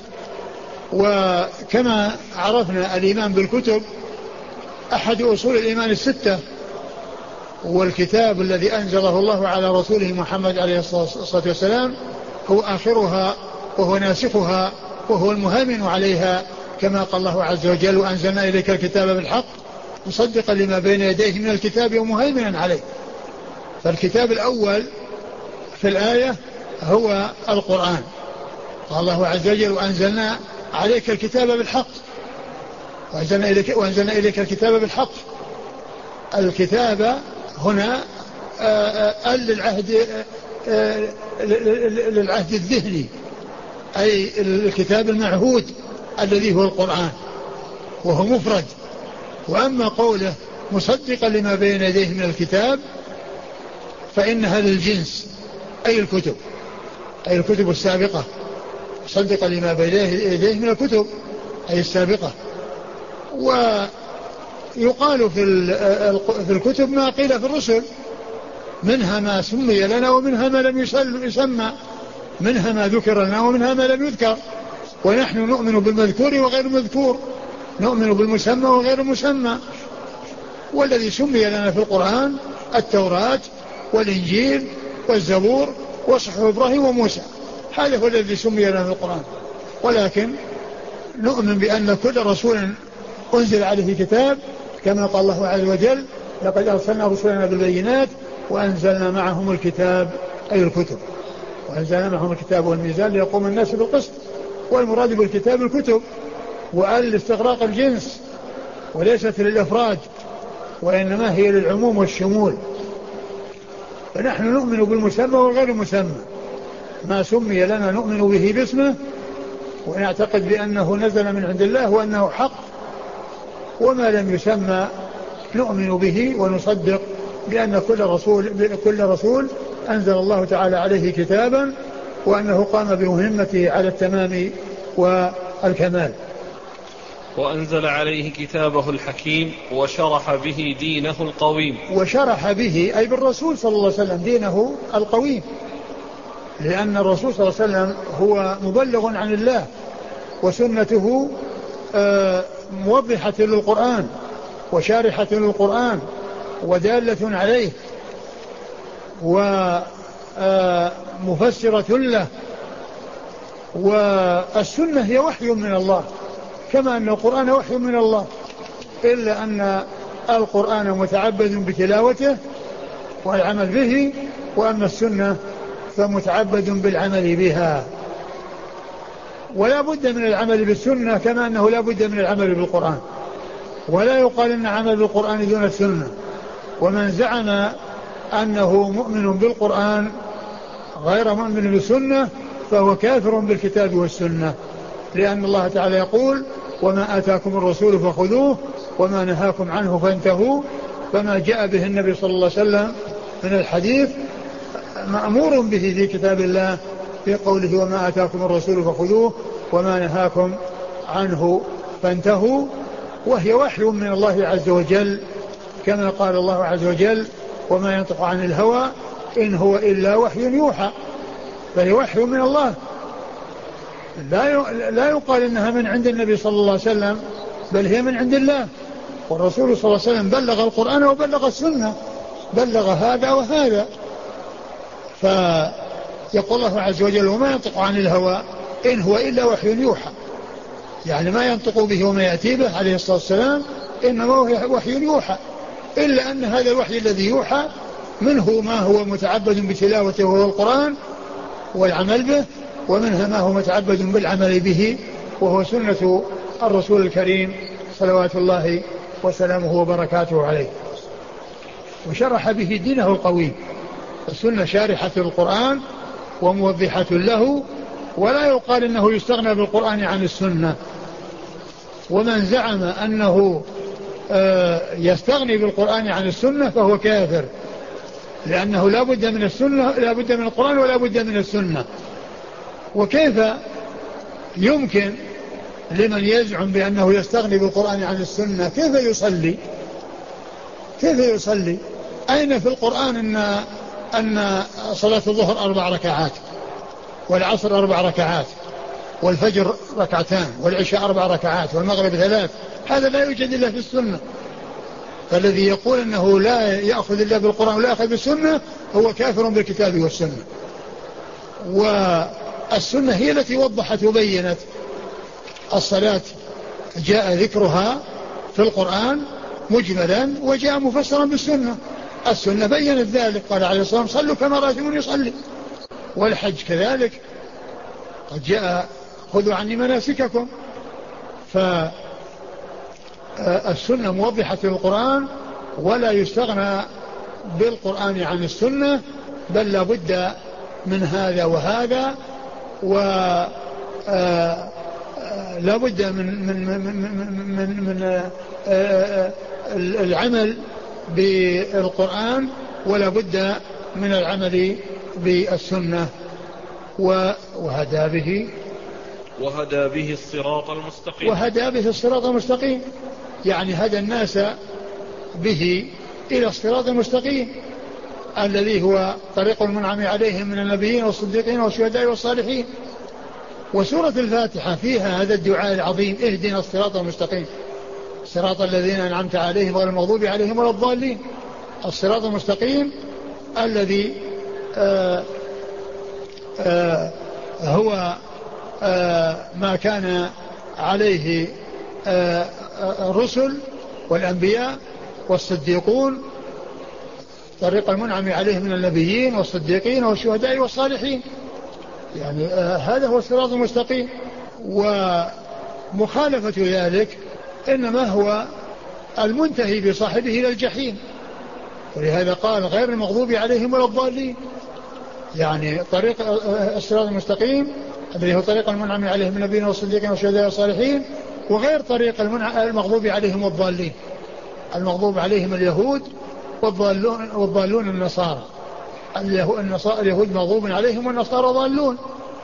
وكما عرفنا الإيمان بالكتب أحد أصول الإيمان الستة، والكتاب الذي أنزله الله على رسوله محمد عليه الصلاة والسلام هو آخرها وهو ناسخها وهو المهيمن عليها، كما قال الله عز وجل وأنزلنا إليك الكتاب بالحق مصدقا لما بين يديه من الكتاب ومهيمنا عليه. فالكتاب الأول في الآية هو القرآن. قال الله عز وجل وأنزلنا عليك الكتاب بالحق وأنزلنا إليك, وأنزلنا إليك الكتاب بالحق. الكتاب هنا آآ للعهد آآ للعهد الذهني، أي الكتاب المعهود الذي هو القرآن وهو مفرد. وأما قوله مصدقا لما بين يديه من الكتاب فإنها للجنس، أي الكتب أي الكتب السابقة، مصدقا لما بين يديه من الكتب أي السابقة. ويقال في الكتب ما قيل في الرسل، منها ما سمي لنا ومنها ما لم يسمى، منها ما ذكر لنا ومنها ما لم يذكر. ونحن نؤمن بالمذكور وغير المذكور، نؤمن بالمسمى وغير المسمى. والذي سمي لنا في القرآن التوراة والإنجيل والزبور وصحف إبراهيم وموسى، هذا هو الذي سمي لنا في القرآن. ولكن نؤمن بأن كل رسول أنزل عليه كتاب، كما قال الله عز وجل لقد أرسلنا رسلنا بالبينات وأنزلنا معهم الكتاب أي الكتب، وأنزلنا معهم الكتاب والميزان ليقوم الناس بالقسط. والمراد بالكتاب الكتب، وقال لاستغراق الجنس وليست للإفراد، وإنما هي للعموم والشمول. فنحن نؤمن بالمسمى وغير المسمى، ما سمي لنا نؤمن به باسمه ونعتقد بأنه نزل من عند الله وأنه حق، وما لم يسمى نؤمن به ونصدق بأن كل رسول, كل رسول أنزل الله تعالى عليه كتابا وأنه قام بمهمته على التمام والكمال. وأنزل عليه كتابه الحكيم وشرح به دينه القويم. وشرح به أي بالرسول صلى الله عليه وسلم دينه القويم، لأن الرسول صلى الله عليه وسلم هو مبلغ عن الله، وسنته موضحة للقرآن وشارحة للقرآن ودالة عليه ومفسرة له. والسنة هي وحي من الله، كما أن القرآن وحي من الله، إلا أن القرآن متعبد بتلاوته والعمل به، وأما السنة فمتعبد بالعمل بها. ولا بد من العمل بالسنة كما أنه لا بد من العمل بالقرآن، ولا يقال أن عمل بالقرآن دون السنة. ومن زعم أنه مؤمن بالقرآن غير مؤمن بالسنة فهو كافر بالكتاب والسنة، لأن الله تعالى يقول وما آتاكم الرسول فخذوه وما نهاكم عنه فانتهوا. فما جاء به النبي صلى الله عليه وسلم من الحديث مأمور به في كتاب الله في قوله وما آتاكم الرسول فخذوه وما نهاكم عنه فانتهوا، وهي وحي من الله عز وجل كما قال الله عز وجل وما ينطق عن الهوى إن هو إلا وحي يوحى، فهي وحي من الله. لا يقال إنها من عند النبي صلى الله عليه وسلم، بل هي من عند الله. والرسول صلى الله عليه وسلم بلغ القرآن وبلغ السنة، بلغ هذا وهذا. فيقول الله عز وجل وما ينطق عن الهوى إن هو إلا وحي يوحى، يعني ما ينطق به وما يأتي به عليه الصلاة والسلام إنما هو وحي يوحى، إلا أن هذا الوحي الذي يوحى منه ما هو متعبد بتلاوته وهو القرآن والعمل به، ومنها ما هو متعبد بالعمل به وهو سنة الرسول الكريم صلوات الله وسلامه وبركاته عليه. وشرح به دينه القويم. السنة شارحة القرآن وموضحة له، ولا يقال إنه يستغنى بالقرآن عن السنة. ومن زعم أنه يستغني بالقرآن عن السنة فهو كافر، لأنه لا بد من السنة، لا بد من القرآن ولا بد من السنة. وكيف يمكن لمن يزعم بأنه يستغني بالقرآن عن السنة كيف يصلي؟ كيف يصلي؟ أين في القرآن أن أن صلاة الظهر أربع ركعات والعصر أربع ركعات والفجر ركعتان والعشاء أربع ركعات والمغرب ثلاث؟ هذا لا يوجد إلا في السنة. فالذي يقول أنه لا يأخذ إلا بالقرآن ولا يأخذ بالسنة هو كافر بالكتاب والسنة. والسنة هي التي وضحت وبينت. الصلاة جاء ذكرها في القرآن مجملا وجاء مفسرا بالسنة. السنة بينت ذلك، قال عليه الصلاة والسلام صلوا كما رأيتموني يصلي. والحج كذلك قد جاء خذوا عني مناسككم. فالسنة موضحة للقرآن، ولا يستغنى بالقرآن عن السنة، بل لا بد من هذا وهذا، ولا بد من من من من, من العمل بالقرآن، ولا بد من العمل بالسنة. وهدى به وهدى به الصراط المستقيم وهدى به الصراط المستقيم، يعني هدى الناس به إلى الصراط المستقيم الذي هو طريق المنعم عليهم من النبيين والصديقين والشهداء والصالحين. وسورة الفاتحة فيها هذا الدعاء العظيم اهدنا الصراط المستقيم صراط الذين أنعمت عليهم غير المغضوب عليهم ولا الضالين. الصراط المستقيم الذي آآ آآ هو آآ ما كان عليه الرسل والأنبياء والصديقون، طريق المنعم عليهم من النبيين والصديقين والشهداء والصالحين، يعني هذا هو الصراط المستقيم. ومخالفة ذلك إنما هو المنتهي بصاحبه إلى الجحيم، ولهذا قال غير المغضوب عليهم ولا الضالين، يعني طريق الصراط المستقيم الذي هو طريق المنعم عليهم من النبيين والصديقين والشهداء والصالحين، وغير طريق المغضوب عليهم والضالين. المغضوب عليهم اليهود والضالون, والضالون النصارى. اليهود مغضوب عليهم والنصارى ضالون.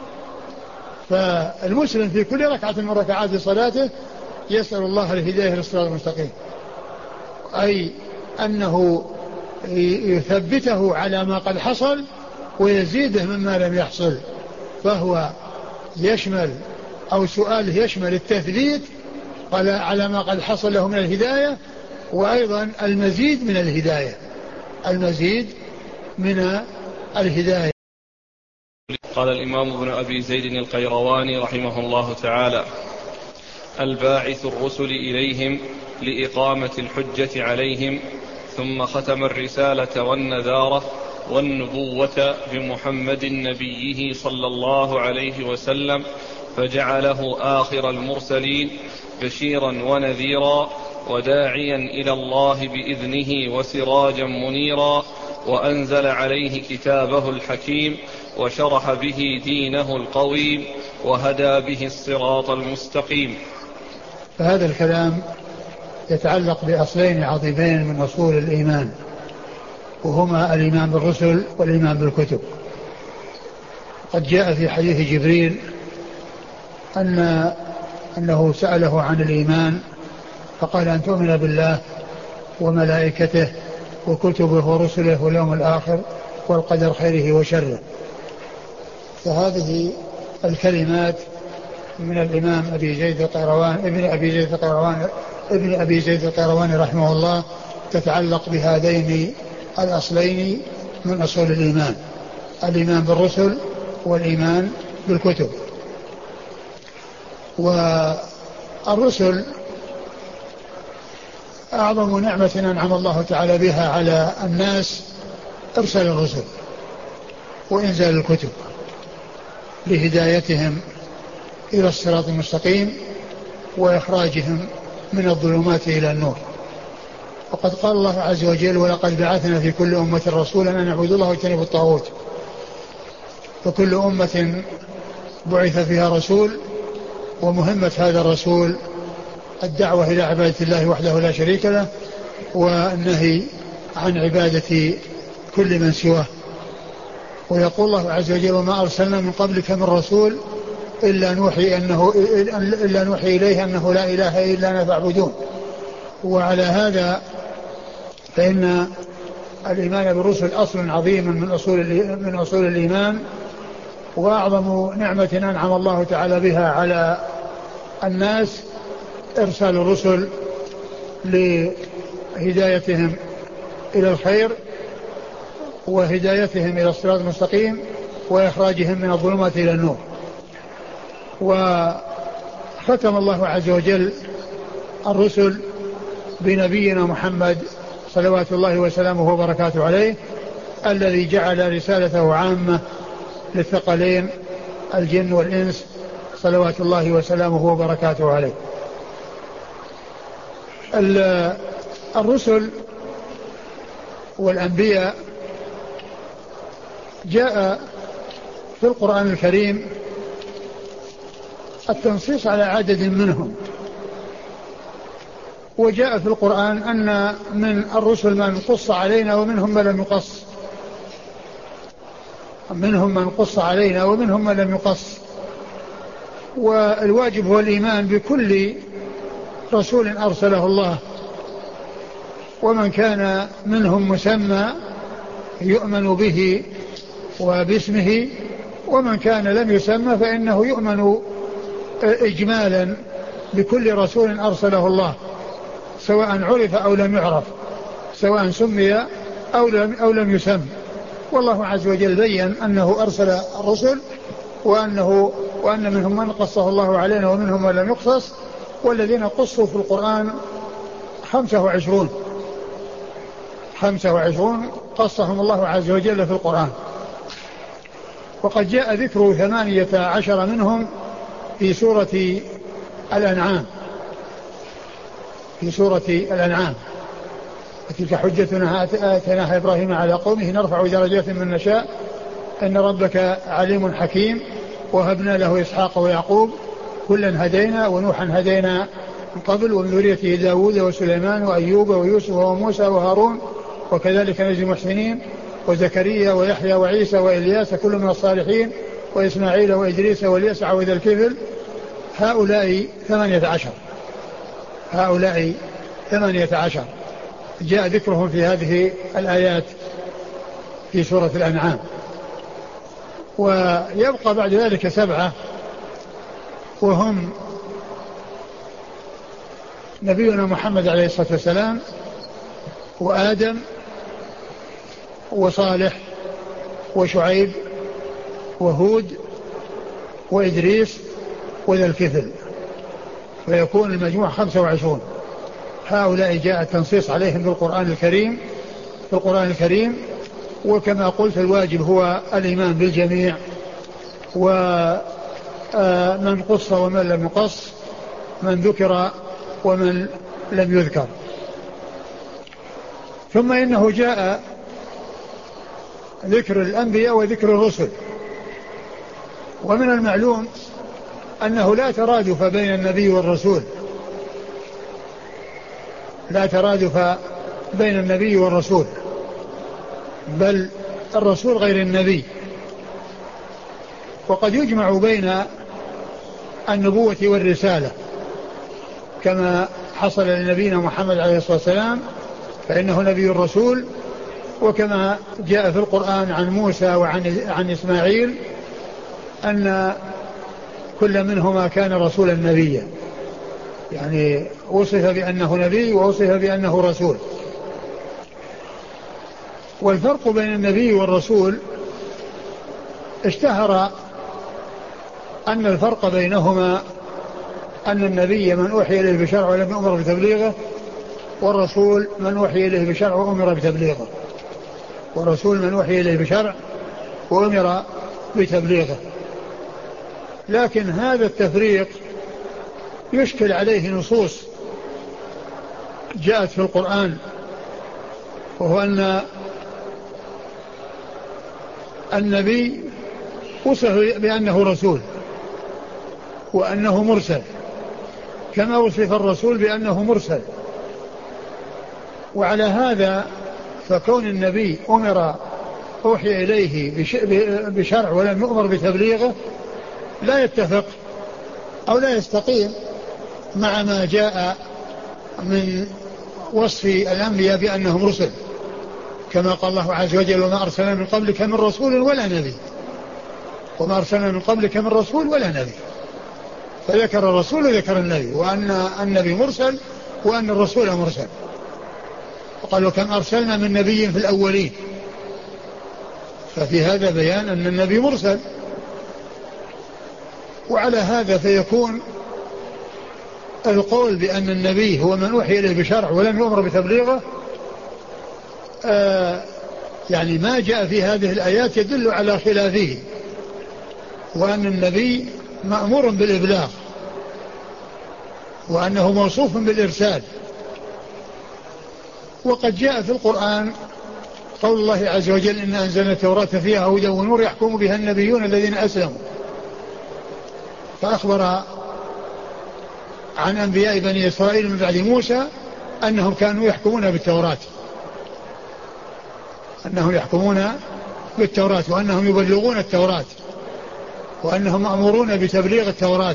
فالمسلم في كل ركعة من ركعات صلاته يسأل الله الهداية للصراط المستقيم، أي أنه يثبته على ما قد حصل ويزيده مما لم يحصل. فهو يشمل أو سؤاله يشمل التثبيت على ما قد حصل له من الهداية، وأيضا المزيد من الهداية المزيد من الهداية. قال الإمام ابن أبي زيد القيرواني رحمه الله تعالى: الباعث الرسل إليهم لإقامة الحجة عليهم، ثم ختم الرسالة والنذارة والنبوة بمحمد نبيه صلى الله عليه وسلم، فجعله آخر المرسلين بشيرا ونذيرا وداعيا إلى الله بإذنه وسراجا منيرا، وأنزل عليه كتابه الحكيم وشرح به دينه القويم وهدى به الصراط المستقيم. فهذا الكلام يتعلق بأصلين عظيمين من أصول الإيمان، وهما الإيمان بالرسل والإيمان بالكتب. قد جاء في حديث جبريل أن أنه سأله عن الإيمان فقال أن تؤمن بالله وملائكته وكتبه ورسله واليوم الآخر والقدر خيره وشره. فهذه الكلمات من الإمام أبي زيد القيروان ابن أبي زيد القيروان ابن أبي زيد القيروان رحمه الله تتعلق بهذين الأصلين من أصول الإيمان، الإيمان بالرسل والإيمان بالكتب. والرسل أعظم نعمة أنعم الله تعالى بها على الناس إرسال الرسل وإنزال الكتب لهدايتهم إلى الصراط المستقيم وإخراجهم من الظلمات إلى النور. وقد قال الله عز وجل: ولقد بعثنا في كل أمة رسولا أن اعبدوا الله واجتنبوا الطاغوت. فكل أمة بعث فيها رسول، ومهمة هذا الرسول الدعوة إلى عبادة الله وحده لا شريك له، والنهي عن عبادة كل من سواه. ويقول الله عز وجل: وما أرسلنا من قبلك من رسول إلا نوحي, أنه إلا نوحي إليه أنه لا إله إلا أنا فاعبدون. وعلى هذا فإن الإيمان بالرسل أصل عظيم من أصول, من أصول الإيمان، وأعظم نعمة أنعم الله تعالى بها على الناس إرسال الرسل لهدايتهم إلى الخير وهدايتهم إلى الصراط المستقيم وإخراجهم من الظلمات إلى النور. وختم الله عز وجل الرسل بنبينا محمد صلوات الله وسلامه وبركاته عليه، الذي جعل رسالته عامة للثقلين الجن والإنس صلوات الله وسلامه وبركاته عليه. الرسل والأنبياء جاء في القرآن الكريم التنصيص على عدد منهم، وجاء في القرآن أن من الرسل من قص علينا ومنهم من لم يقص، منهم من قص علينا ومنهم من لم يقص. والواجب هو الإيمان بكل رسول أرسله الله، ومن كان منهم مسمى يؤمن به وباسمه، ومن كان لم يسمى فإنه يؤمن إجمالا بكل رسول أرسله الله، سواء عرف أو لم يعرف، سواء سمي أو لم, أو لم يسم. والله عز وجل بيّن أنه أرسل الرسل، وأنه وأن منهم من قصه الله علينا ومنهم من لم يقصص. والذين قصوا في القرآن خمسة وعشرون خمسة وعشرون قصهم الله عز وجل في القرآن. وقد جاء ذكر ثمانية عشر منهم في سورة الأنعام في سورة الأنعام وتلك حجتنا آتيناها إبراهيم على قومه نرفع درجات من نشاء إن ربك عليم حكيم وهبنا له إسحاق ويعقوب كلا هدينا ونوحا هدينا من قبل ومن ذريته داود وسليمان وأيوب ويوسف وموسى وهارون وكذلك نجزي المحسنين وزكريا ويحيى وعيسى وإلياس كل من الصالحين وإسماعيل وإدريس واليسع وذا الكفل. هؤلاء ثمانية عشر هؤلاء ثمانية عشر جاء ذكرهم في هذه الآيات في سورة الأنعام. ويبقى بعد ذلك سبعة، وهم نبينا محمد عليه الصلاة والسلام وآدم وصالح وشعيب وهود وإدريس وذا الكفل، ويكون المجموع خمسة وعشرون. هؤلاء جاء التنصيص عليهم بالقرآن الكريم في القرآن الكريم وكما قلت الواجب هو الإيمان بالجميع، والإيمان من قص ومن لم يقص، من ذكر ومن لم يذكر. ثم إنه جاء ذكر الأنبياء وذكر الرسل، ومن المعلوم أنه لا ترادف بين النبي والرسول، لا ترادف بين النبي والرسول، بل الرسول غير النبي. وقد يجمع بين النبوة والرسالة كما حصل لنبينا محمد عليه الصلاة والسلام، فإنه نبي الرسول، وكما جاء في القرآن عن موسى وعن عن إسماعيل أن كل منهما كان رسولا نبيا، يعني وصف بأنه نبي ووصف بأنه رسول. والفرق بين النبي والرسول اشتهر أن الفرق بينهما أن النبي من أوحي إليه بشرع ولم يؤمر بتبليغه، والرسول من أوحي إليه بشرع وأمر بتبليغه، والرسول من أوحي إليه بشرع وأمر بتبليغه. لكن هذا التفريق يشكل عليه نصوص جاءت في القرآن، وهو أن النبي وصف بأنه رسول وأنه مرسل، كما وصف الرسول بأنه مرسل. وعلى هذا فكون النبي أمر أوحي إليه بشرع ولم يؤمر بتبليغه لا يتفق أو لا يستقيم مع ما جاء من وصف الأنبياء بأنهم رسل، كما قال الله عز وجل: وما أرسلنا من قبلك من رسول ولا نبي، وما أرسلنا من قبلك من رسول ولا نبي، فذكر الرسول وذكر النبي، وأن النبي مرسل وأن الرسول مرسل. وقال: وكم أرسلنا من نبي في الأولين، ففي هذا بيان أن النبي مرسل. وعلى هذا فيكون القول بأن النبي هو من أوحي إليه بشرع ولم يؤمر بتبليغه آه يعني ما جاء في هذه الآيات يدل على خلافه، وأن النبي مأمور بالإبلاغ وأنه موصوف بالإرسال. وقد جاء في القرآن قول الله عز وجل: إن أنزلنا التوراة فيها هدى ونور يحكم بها النبيون الذين أسلموا. فأخبر عن أنبياء بني إسرائيل من بعد موسى أنهم كانوا يحكمون بالتوراة أنهم يحكمون بالتوراة وأنهم يبلغون التوراة وأنهم مأمورون بتبليغ التوراة.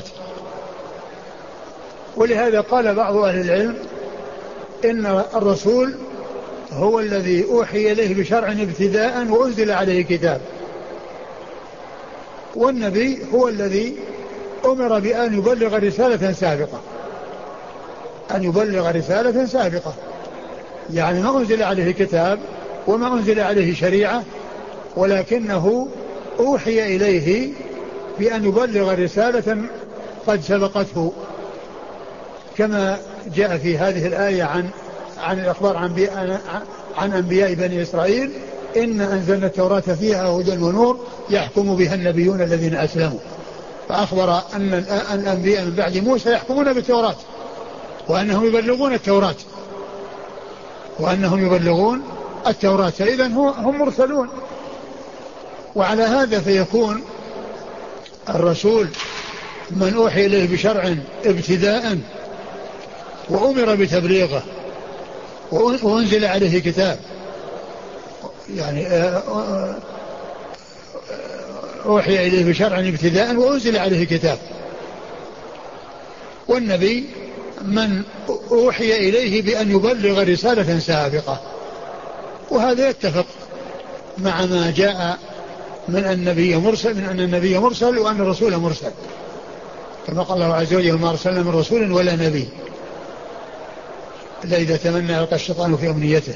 ولهذا قال بعض أهل العلم إن الرسول هو الذي أوحي إليه بشرع ابتداء وأنزل عليه كتاب، والنبي هو الذي أمر بأن يبلغ رسالة سابقة أن يبلغ رسالة سابقة يعني ما أنزل عليه كتاب وما أنزل عليه شريعة، ولكنه أوحي إليه بأن يبلغ رسالة قد سبقته، كما جاء في هذه الآية عن عن الأخبار عن, عن أنبياء بني إسرائيل: إن أنزلنا التوراة فيها هدى ونور يحكم بها النبيون الذين أسلموا. فأخبر أن الأنبياء من بعد موسى يحكمون بالتوراة وأنهم يبلغون التوراة وأنهم يبلغون التوراة إذن هم مرسلون. وعلى هذا فيكون الرسول من أوحي إليه بشرع ابتداء وأمر بتبليغه وأنزل عليه كتاب، يعني أوحي إليه بشرع ابتداء وأنزل عليه كتاب. والنبي من أوحي إليه بأن يبلغ رسالة سابقة، وهذا يتفق مع ما جاء من النبي مرسل من أن النبي مرسل وأن الرسول مرسل، كما قال الله عز وجل: ما أرسلنا من رسول ولا نبي إلا إذا تمنى ألقى الشيطان في أمنيته.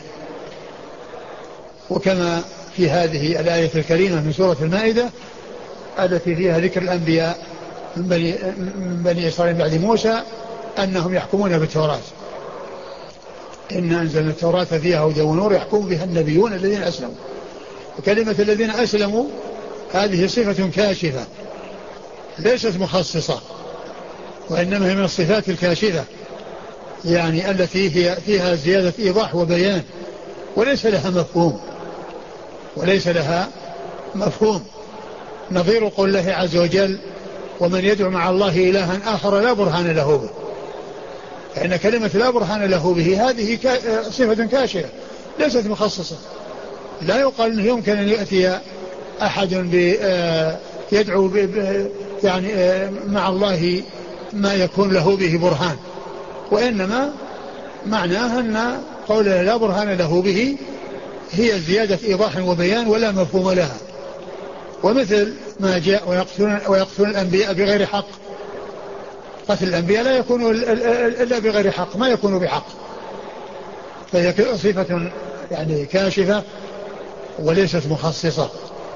وكما في هذه الآية الكريمة من سورة المائدة التي فيها ذكر الأنبياء من بني, من بني إسرائيل بعد موسى أنهم يحكمون بالتوراة: إن أنزلنا التوراة فيها هدى ونور يحكم بها النبيون الذين أسلموا. وكلمة الذين أسلموا هذه صفة كاشفة، ليست مخصصة، وإنما هي من الصفات الكاشفة، يعني التي هي فيها زيادة إيضاح وبيان، وليس لها مفهوم وليس لها مفهوم نظير قول الله عز وجل: ومن يدعو مع الله إلها آخر لا برهان له به. فإن كلمة لا برهان له به هذه صفة كاشفة ليست مخصصة. لا يقال أنه يمكن أن يأتي أحد يدعو يعني مع الله ما يكون له به برهان، وإنما معناه أن قوله لا برهان له به هي زيادة إيضاح وبيان ولا مفهوم لها. ومثل ما جاء ويقتلون, ويقتلون الأنبياء بغير حق، قتل الأنبياء لا يكون إلا بغير حق، ما يكون بحق، فهي صفة يعني كاشفة وليست مخصصة.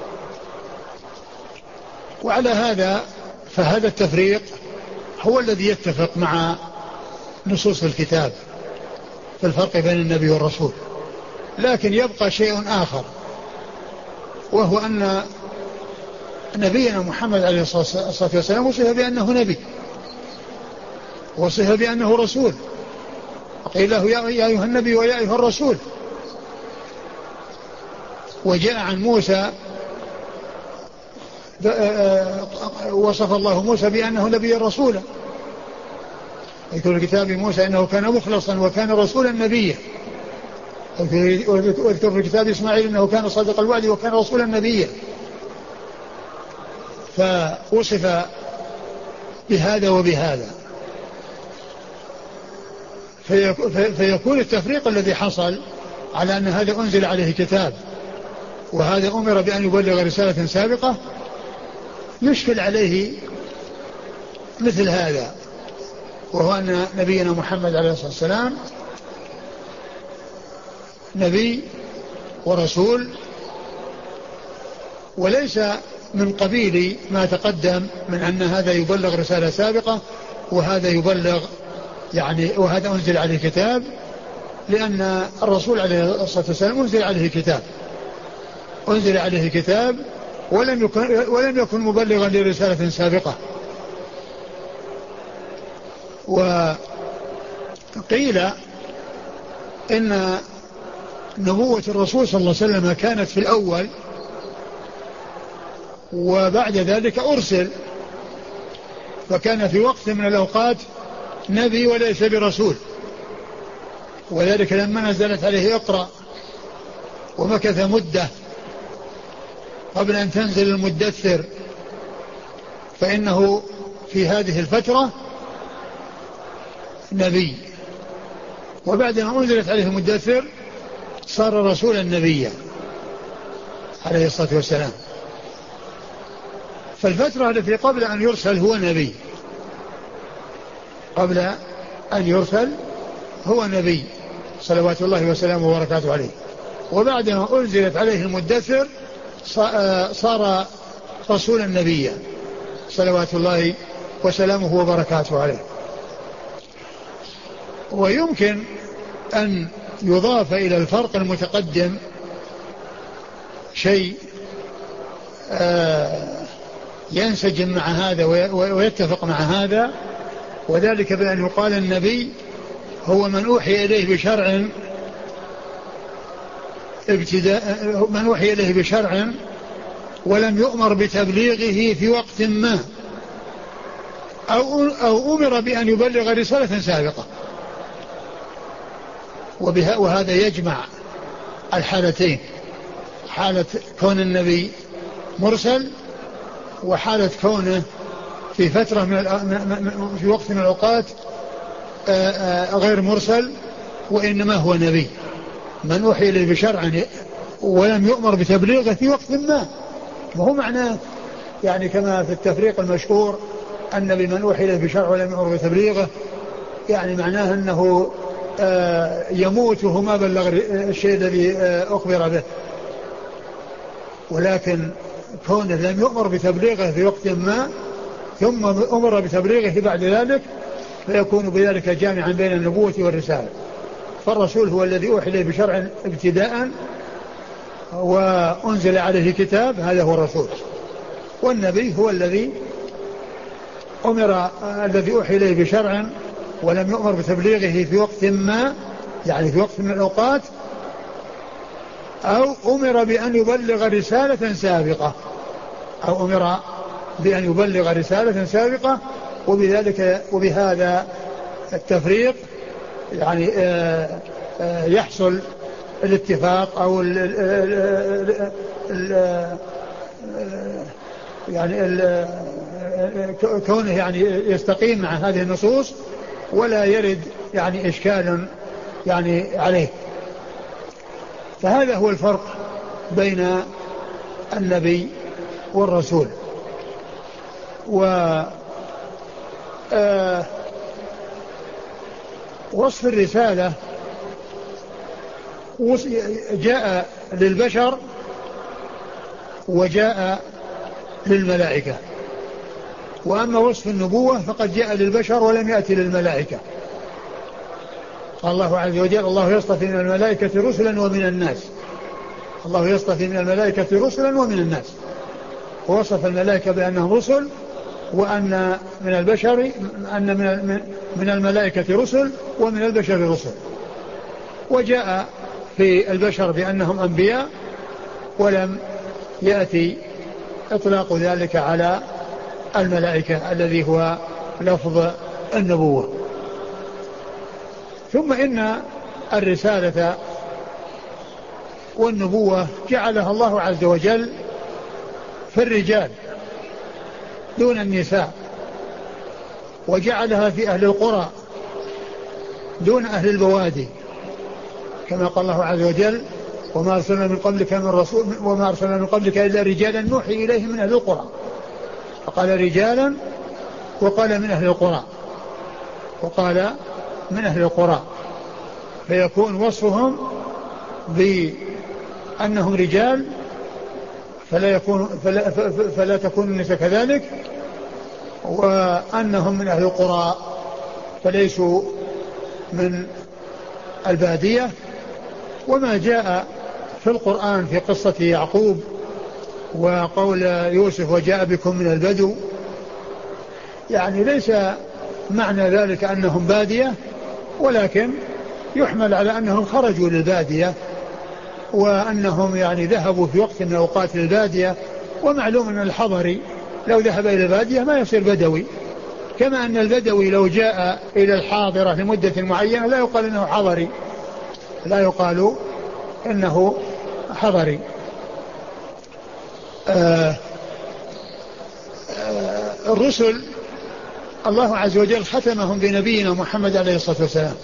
وعلى هذا فهذا التفريق هو الذي يتفق مع نصوص الكتاب في الفرق بين النبي والرسول. لكن يبقى شيء آخر، وهو أن نبينا محمد عليه الصلاة والسلام وصف بأنه نبي، وصف بأنه رسول، قيل له يا أيها النبي ويا أيها الرسول. وجاء عن موسى وصف الله موسى بأنه نبي رسولا، يذكر الكتاب موسى أنه كان مخلصا وكان رسولا نبيا، ويذكر في الكتاب إسماعيل أنه كان صادق الوعد وكان رسولا نبيا. فوصف بهذا وبهذا، فيكون التفريق الذي حصل على أن هذا أنزل عليه كتاب وهذا أمر بأن يبلغ رسالة سابقة يشكل عليه مثل هذا، وهو أن نبينا محمد عليه الصلاة والسلام نبي ورسول، وليس من قبيل ما تقدم من أن هذا يبلغ رسالة سابقة وهذا يبلغ يعني وهذا أنزل عليه كتاب، لأن الرسول عليه الصلاة والسلام أنزل عليه كتاب أنزل عليه كتاب ولم يكن, ولم يكن مبلغا لرسالة سابقة. وقيل إن نبوة الرسول صلى الله عليه وسلم كانت في الأول، وبعد ذلك أرسل، فكان في وقت من الأوقات نبي وليس برسول، وذلك لما نزلت عليه اقرأ، ومكث مدة قبل أن تنزل المدثر، فإنه في هذه الفترة نبي، وبعدما أنزلت عليه المدثر صار رسولا نبيا عليه الصلاة والسلام. فالفترة التي قبل أن يرسل هو نبي، قبل أن يرسل هو نبي صلوات الله وسلامه وبركاته عليه، وبعدما أنزلت عليه المدثر صار رسولا نبيا صلوات الله وسلامه وبركاته عليه. ويمكن أن يضاف إلى الفرق المتقدم شيء ينسجم مع هذا ويتفق مع هذا، وذلك بأن يقال النبي هو من أوحي إليه بشرع ابتداء من أوحي إليه بشرع ولم يؤمر بتبليغه في وقت ما، أو, أو أمر بأن يبلغ رسالة سابقة. وهذا يجمع الحالتين، حالة كون النبي مرسل وحالة كونه في فترة من في وقت من الأوقات غير مرسل وإنما هو نبي من أوحي إليه بشرع ولم يؤمر بتبليغه في وقت ما. وهو معناه يعني كما في التفريق المشهور النبي من أوحي إليه بشرع ولم يؤمر بتبليغه، يعني معناه أنه يموت وهو ما بلغ الشيء الذي أخبر به، ولكن كونه لم يؤمر بتبليغه في وقت ما ثم أمر بتبليغه بعد ذلك فيكون بذلك جامعا بين النبوة والرسالة. فالرسول هو الذي أوحي إليه بشرع ابتداء وأنزل عليه كتاب، هذا هو الرسول، والنبي هو الذي أمر الذي أوحي إليه بشرع ولم يؤمر بتبليغه في وقت ما، يعني في وقت من الأوقات، أو أمر بأن يبلغ رسالة سابقة أو أمر بأن يبلغ رسالة سابقة وبذلك وبهذا التفريق يعني يحصل الاتفاق أو ال ال ال يعني ال كونه يعني يستقيم مع هذه النصوص ولا يرد يعني إشكال يعني عليه. فهذا هو الفرق بين النبي والرسول. و آه وصف الرسالة جاء للبشر وجاء للملائكة، وأما وصف النبوة فقد جاء للبشر ولم يأتي للملائكة. قال الله عز وجل: الله يصطفي من الملائكة رسلا ومن الناس. الله يصطفي من الملائكة رسلا ومن الناس، ووصف الملائكة بأنهم رسل، وأن من البشر أن من من الملائكة رسل ومن البشر رسل. وجاء في البشر بأنهم أنبياء، ولم يأتي إطلاق ذلك على الملائكة الذي هو لفظ النبوة. ثم إن الرسالة والنبوة جعلها الله عز وجل في الرجال دون النساء، وجعلها في أهل القرى دون أهل البوادي، كما قال الله عز وجل: وما أرسلنا من قبلك من رسول وما أرسلنا من قبلك إلا رجالا نوحي إليهم من أهل القرى. فقال رجالا وقال من أهل القرى وقال من أهل القرى، فيكون وصفهم بأنهم رجال فلا يكون فلا, فلا تكون النساء كذلك، وأنهم من أهل القرى فليسوا من البادية. وما جاء في القرآن في قصة يعقوب وقول يوسف: وجاء بكم من البدو، يعني ليس معنى ذلك أنهم بادية، ولكن يحمل على أنهم خرجوا للبادية، وأنهم يعني ذهبوا في وقت من أوقات البادية. ومعلوم أن الحضري لو ذهب إلى البادية ما يصير بدوي، كما أن البدوي لو جاء إلى الحاضرة لمدة معينة لا يقال إنه حضري، لا يقال إنه حضري. آه آه الرسل الله عز وجل ختمهم بنبينا محمد عليه الصلاة والسلام،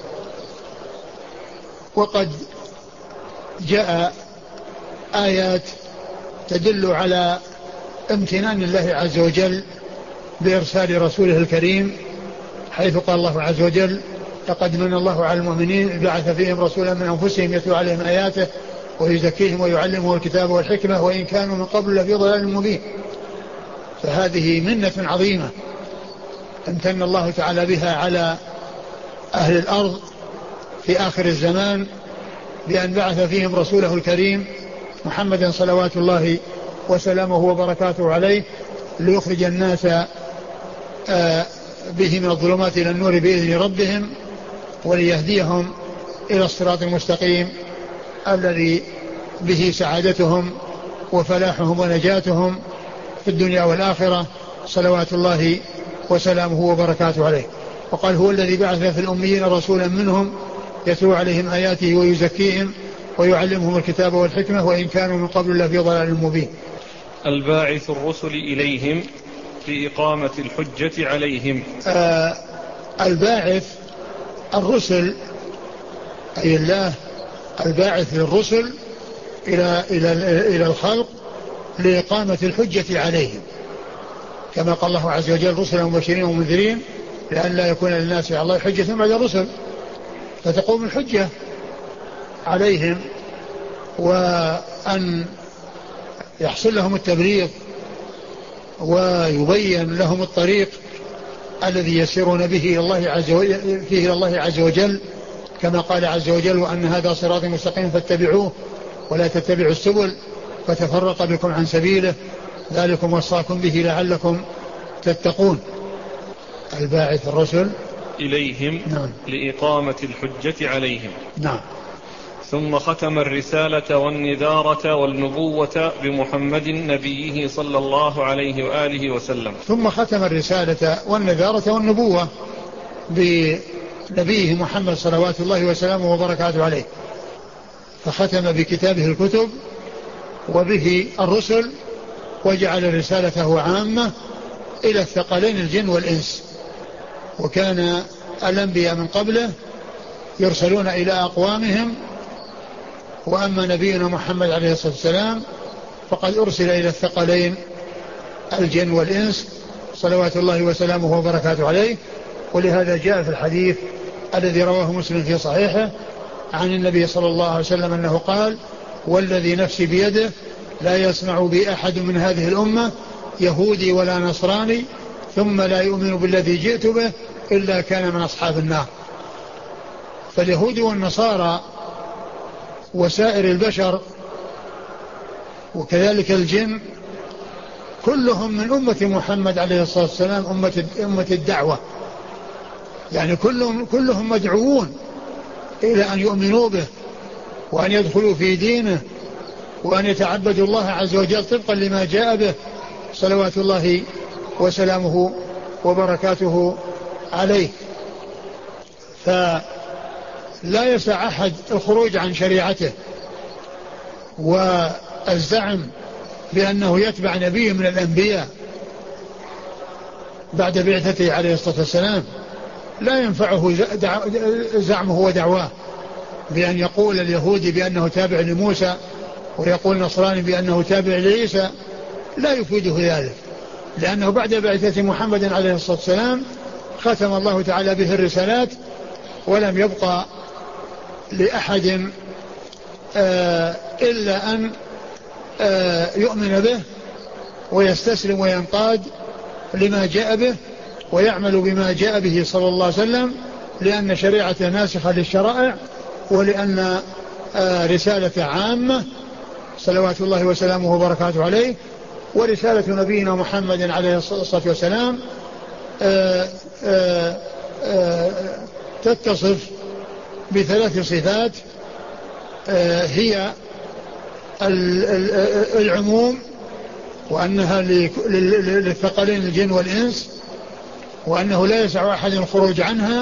وقد جاء آيات تدل على امتنان الله عز وجل بإرسال رسوله الكريم، حيث قال الله عز وجل: لقد من الله على المؤمنين بعث فيهم رسولا من أنفسهم يتلو عليهم آياته ويزكيهم ويعلمهم الكتاب والحكمة وإن كانوا من قبل لفي ضلال مبين. فهذه منة عظيمة امتن الله تعالى بها على أهل الأرض في آخر الزمان، بأن بعث فيهم رسوله الكريم محمدا صلوات الله وسلامه وبركاته عليه، ليخرج الناس به من الظلمات إلى النور بإذن ربهم وليهديهم إلى الصراط المستقيم الذي به سعادتهم وفلاحهم ونجاتهم في الدنيا والآخرة، صلوات الله وسلامه وبركاته عليه. وقال: هو الذي بعث في الأميين رسولا منهم يتلو عليهم آياته ويزكيهم ويعلمهم الكتاب والحكمة وإن كانوا من قبل لفي ضلال مبين. الباعث الرسل إليهم في إقامة الحجة عليهم. آه الباعث الرسل أي الله الباعث للرسل إلى, إلى, إلى الخلق لإقامة الحجة عليهم، كما قال الله عز وجل: رسلا مبشرين ومنذرين لأن لا يكون للناس على الله حجة بعد الرسل، فتقوم الحجة عليهم وأن يحصل لهم التبليغ ويبين لهم الطريق الذي يسيرون به إلى الله عز وجل فيه إلى الله عز وجل، كما قال عز وجل: وأن هذا صراط مستقيم فاتبعوه ولا تتبعوا السبل فتفرق بكم عن سبيله ذلكم وصاكم به لعلكم تتقون. الباعث الرسل إليهم نعم. لإقامة الحجة عليهم. نعم. ثم ختم الرسالة والنذارة والنبوة بمحمد نبيه صلى الله عليه وآله وسلم. ثم ختم الرسالة والنذارة والنبوة بنبيه محمد صلوات الله وسلامه وبركاته عليه، فختم بكتابه الكتب وبه الرسل، وجعل رسالته عامة إلى الثقلين الجن والإنس. وكان الأنبياء من قبله يرسلون إلى أقوامهم، وأما نبينا محمد عليه الصلاة والسلام فقد أرسل إلى الثقلين الجن والإنس صلوات الله وسلامه وبركاته عليه. ولهذا جاء في الحديث الذي رواه مسلم في صحيحه عن النبي صلى الله عليه وسلم أنه قال: والذي نفسي بيده لا يسمع بي أحد من هذه الأمة يهودي ولا نصراني ثم لا يؤمن بالذي جئت به إلا كان من أصحاب النار. فاليهود والنصارى وسائر البشر وكذلك الجن كلهم من أمة محمد عليه الصلاة والسلام، أمة أمة الدعوة، يعني كلهم كلهم مدعوون إلى أن يؤمنوا به وأن يدخلوا في دينه وأن يتعبدوا الله عز وجل طبقا لما جاء به صلوات الله وسلامه وبركاته عليه. فلا يسع أحد الخروج عن شريعته والزعم بأنه يتبع نبي من الأنبياء بعد بعثته عليه الصلاة والسلام. لا ينفعه زعمه ودعواه بأن يقول اليهودي بأنه تابع لموسى ويقول النصراني بأنه تابع لعيسى، لا يفيده ذلك، لأنه بعد بعثة محمد عليه الصلاة والسلام ختم الله تعالى به الرسالات، ولم يبقى لأحد آه إلا أن آه يؤمن به ويستسلم وينقاد لما جاء به ويعمل بما جاء به صلى الله عليه وسلم، لأن شريعته ناسخة للشرائع، ولأن آه رسالة عامة صلوات الله وسلامه وبركاته عليه. ورسالة نبينا محمد عليه الصلاة والسلام آآ آآ آآ تتصف بثلاث صفات، هي العموم، وأنها للثقلين الجن والإنس، وأنه لا يسع أحد الخروج عنها،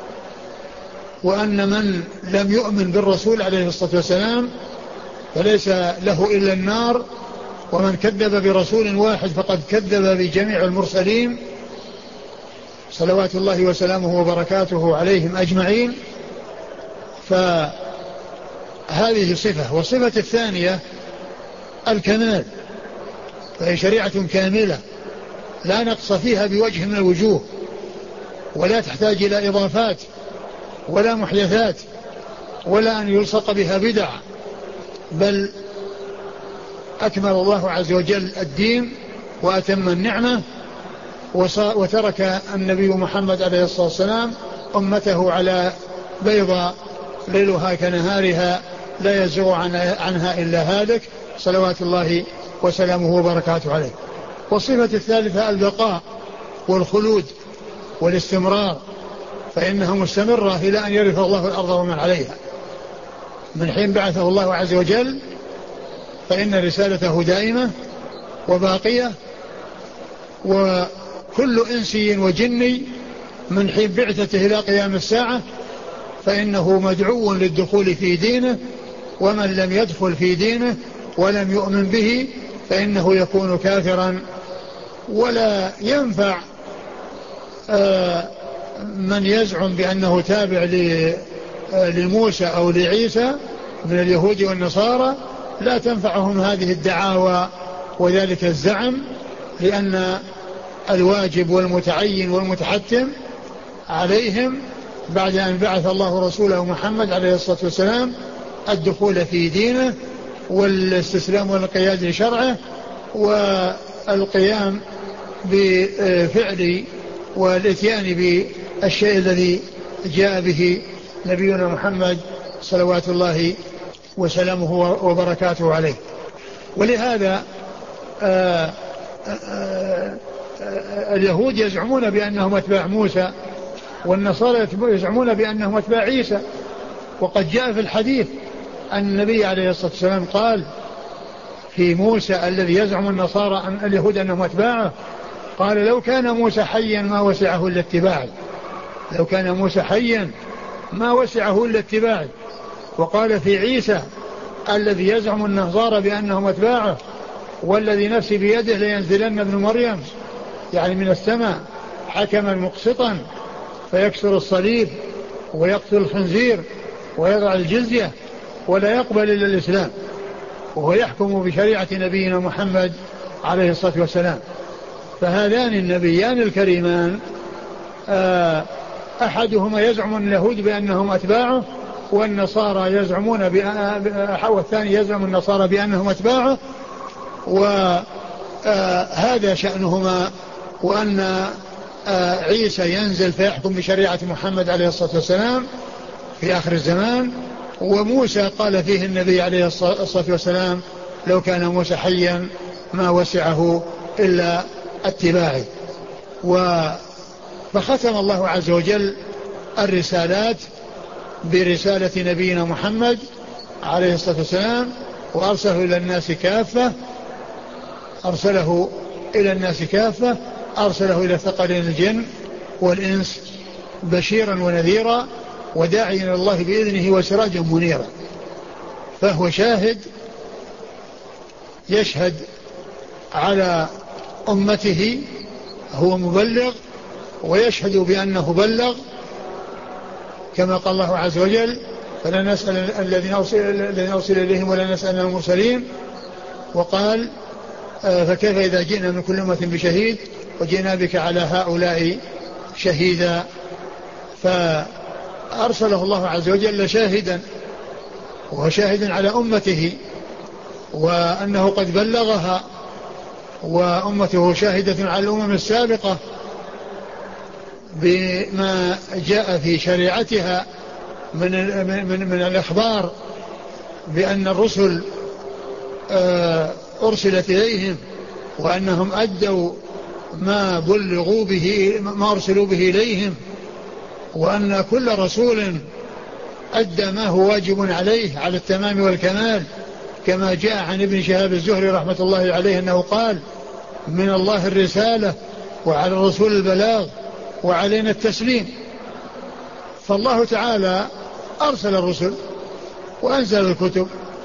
وأن من لم يؤمن بالرسول عليه الصلاة والسلام فليس له إلا النار، ومن كذب برسول واحد فقد كذب بجميع المرسلين صلوات الله وسلامه وبركاته عليهم أجمعين. فهذه صفة. والصفة الثانية الكمال، فهي شريعة كاملة لا نقص فيها بوجه من الوجوه، ولا تحتاج إلى إضافات ولا محدثات ولا أن يلصق بها بدع، بل أكمل الله عز وجل الدين وأتم النعمة، وترك النبي محمد عليه الصلاة والسلام أمته على بيضاء ليلها كنهارها لا يزغ عنها إلا هالك صلوات الله وسلامه وبركاته عليه. والصفة الثالثة البقاء والخلود والاستمرار، فإنها مستمرة إلى أن يرث الله الأرض ومن عليها. من حين بعثه الله عز وجل فإن رسالته دائمة وباقية، وكل إنسي وجني من حين بعثته إلى قيام الساعة فإنه مدعو للدخول في دينه، ومن لم يدخل في دينه ولم يؤمن به فإنه يكون كافرا. ولا ينفع من يزعم بأنه تابع لموسى أو لعيسى من اليهود والنصارى، لا تنفعهم هذه الدعاوى وذلك الزعم، لأن الواجب والمتعين والمتحتم عليهم بعد أن بعث الله رسوله محمد عليه الصلاة والسلام الدخول في دينه والاستسلام والانقياد لشرعه والقيام بفعل والاتيان بالشيء الذي جاء به نبينا محمد صلوات الله وسلامه وبركاته عليه. ولهذا آآ آآ اليهود يزعمون بأنهم أتباع موسى، والنصارى يزعمون بأنهم أتباع عيسى. وقد جاء في الحديث أن النبي عليه الصلاة والسلام قال في موسى الذي يزعم النصارى أن اليهود أنهم أتباعه، قال لو كان موسى حيا ما وسعه إلا اتباعي، لو كان موسى حيا ما وسعه إلا اتباعي. وقال في عيسى الذي يزعم النصارى بأنهم أتباعه، والذي نفسي بيده لينزلن ابن مريم يعني من السماء حكما مقسطا فيكسر الصليب ويقتل الخنزير ويضع الجزية ولا يقبل إلا الإسلام، وهو يحكم بشريعة نبينا محمد عليه الصلاة والسلام. فهذان النبيان الكريمان أحدهما يزعم اليهود بأنهم أتباعه، والنصارى يزعمون والثاني يزعم النصارى بأنهم أتباعه، وهذا شأنهما، وأن عيسى ينزل فيحكم بشريعة محمد عليه الصلاة والسلام في آخر الزمان. وموسى قال فيه النبي عليه الصلاة والسلام لو كان موسى حيا ما وسعه إلا اتباعي. فختم الله عز وجل الرسالات برسالة نبينا محمد عليه الصلاة والسلام، وأرسله إلى الناس كافة أرسله إلى الناس كافة أرسله إلى ثقلين الجن والإنس بشيرا ونذيرا وداعيا إلى الله بإذنه وسراجا منيرا. فهو شاهد يشهد على أمته، هو مبلغ ويشهد بأنه بلغ، كما قال الله عز وجل فلا نسأل الذين أرسل إليهم ولا نسأل المرسلين. وقال فكيف إذا جئنا من كل أمة بشهيد وجئنا بك على هؤلاء شهيدا. فأرسله الله عز وجل شاهدا، وهو شاهد على أمته وأنه قد بلغها، وأمته شاهدة على الأمم السابقة بما جاء في شريعتها من, من, من الإخبار بأن الرسل أرسلت إليهم وأنهم أدوا ما بلغوا به ما أرسلوا به إليهم، وأن كل رسول أدى ما هو واجب عليه على التمام والكمال، كما جاء عن ابن شهاب الزهري رحمة الله عليه أنه قال من الله الرسالة وعلى الرسول البلاغ وعلينا التسليم. فالله تعالى أرسل الرسل وأنزل الكتب،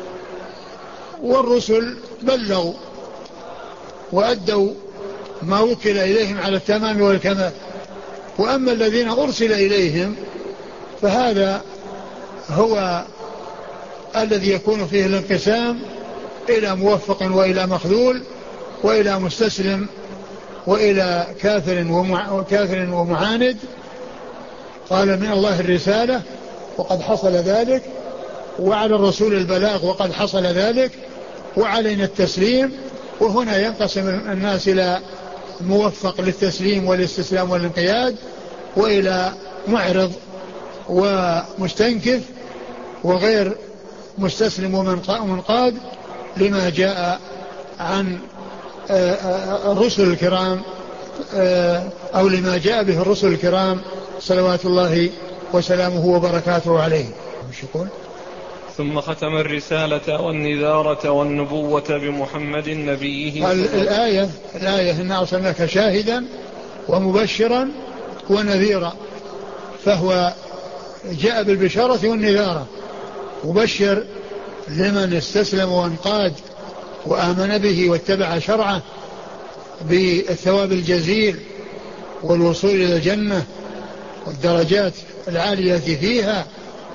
والرسل بلغوا وأدوا ما وكل إليهم على التمام والكمال. وأما الذين أرسل إليهم فهذا هو الذي يكون فيه الانقسام إلى موفق وإلى مخذول وإلى مستسلم وإلى كافر وكافر ومعاند. قال من الله الرسالة وقد حصل ذلك، وعلى الرسول البلاغ وقد حصل ذلك، وعلينا التسليم. وهنا ينقسم الناس إلى موفق للتسليم والاستسلام والانقياد، وإلى معرض ومستنكف وغير مستسلم ومنقاد لما جاء عن الرسل الكرام أو لما جاء به الرسل الكرام صلوات الله وسلامه وبركاته عليه. ثم ختم الرسالة والنذارة والنبوة بمحمد نبيه. الآية الآية إنا أرسلناك شاهدا ومبشرا ونذيرا، فهو جاء بالبشارة والنذارة، مبشر لمن استسلم وانقاد وآمن به واتبع شرعه بالثواب الجزيل والوصول إلى الجنة والدرجات العالية فيها.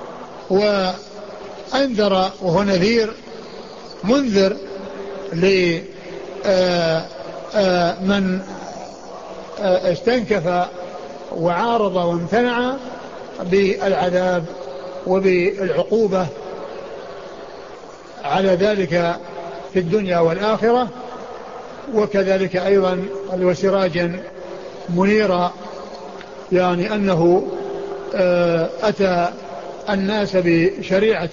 وأنذر وهو نذير منذر لمن استنكف وعارض وامتنع بالعذاب وبالعقوبة على ذلك في الدنيا والآخرة. وكذلك أيضا وسراجا منيرا، يعني أنه أتى الناس بشريعة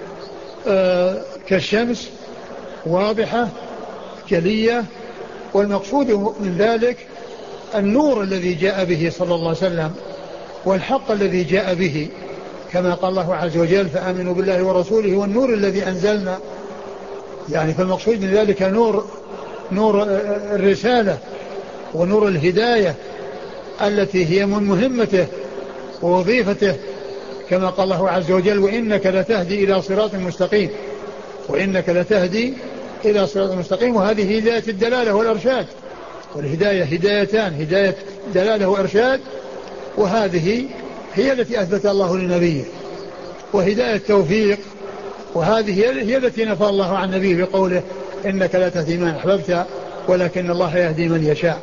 كالشمس واضحة جلية، والمقصود من ذلك النور الذي جاء به صلى الله عليه وسلم والحق الذي جاء به، كما قال الله عز وجل فآمنوا بالله ورسوله والنور الذي أنزلنا. يعني فالمقصود من ذلك نور نور الرسالة ونور الهداية التي هي من مهمته ووظيفته، كما قال الله عز وجل وإنك لتهدي إلى صراط مستقيم، وإنك لتهدي إلى صراط مستقيم. وهذه هداية الدلالة والإرشاد، والهداية هدايتان، هداية دلالة وإرشاد، وهذه هي التي أثبت الله لنبيه، وهداية توفيق، وهذه هي التي نفى الله عن نبيه بقوله إنك لا تهدي من أحببت ولكن الله يهدي من يشاء.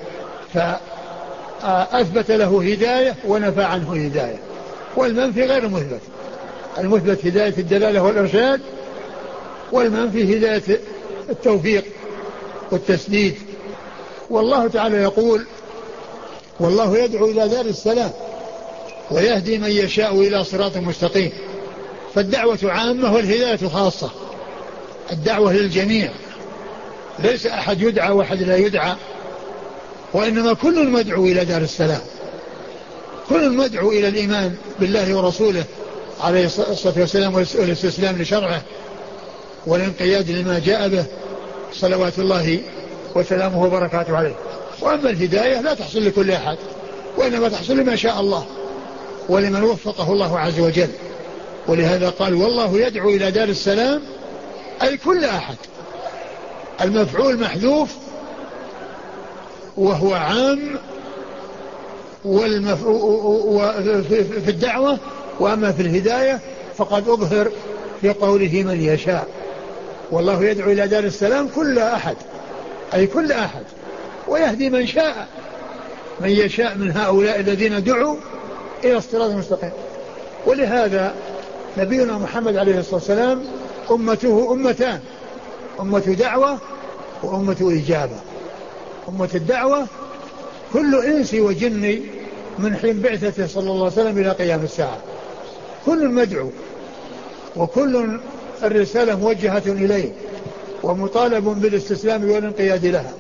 فأثبت له هداية ونفى عنه هداية، والمنفي غير مثبت. المثبت هداية الدلالة والإرشاد، والمنفي هداية التوفيق والتسديد. والله تعالى يقول والله يدعو إلى دار السلام ويهدي من يشاء إلى صراط مستقيم. فالدعوة عامة والهداية خاصة، الدعوة للجميع، ليس أحد يدعى وأحد لا يدعى، وإنما كل مدعو إلى دار السلام، كل مدعو إلى الإيمان بالله ورسوله عليه الصلاة والسلام والاستسلام لشرعه والانقياد لما جاء به صلوات الله وسلامه وبركاته عليه. وأما الهداية لا تحصل لكل أحد، وإنما تحصل لما شاء الله ولمن وفقه الله عز وجل. ولهذا قال والله يدعو إلى دار السلام، أي كل أحد. المفعول محذوف وهو عام والمف... في الدعوة، وأما في الهداية فقد أظهر في قوله من يشاء. والله يدعو إلى دار السلام كل أحد، أي كل أحد، ويهدي من شاء، من يشاء من هؤلاء الذين دعوا إلى الصراط المستقيم. ولهذا نبينا محمد عليه الصلاة والسلام أمته أمتان، أمة دعوة وأمة إجابة. أمة الدعوة كل إنس وجن من حين بعثته صلى الله عليه وسلم إلى قيام الساعة، كل مدعو وكل الرسالة موجهة إليه ومطالب بالاستسلام والانقياد لها.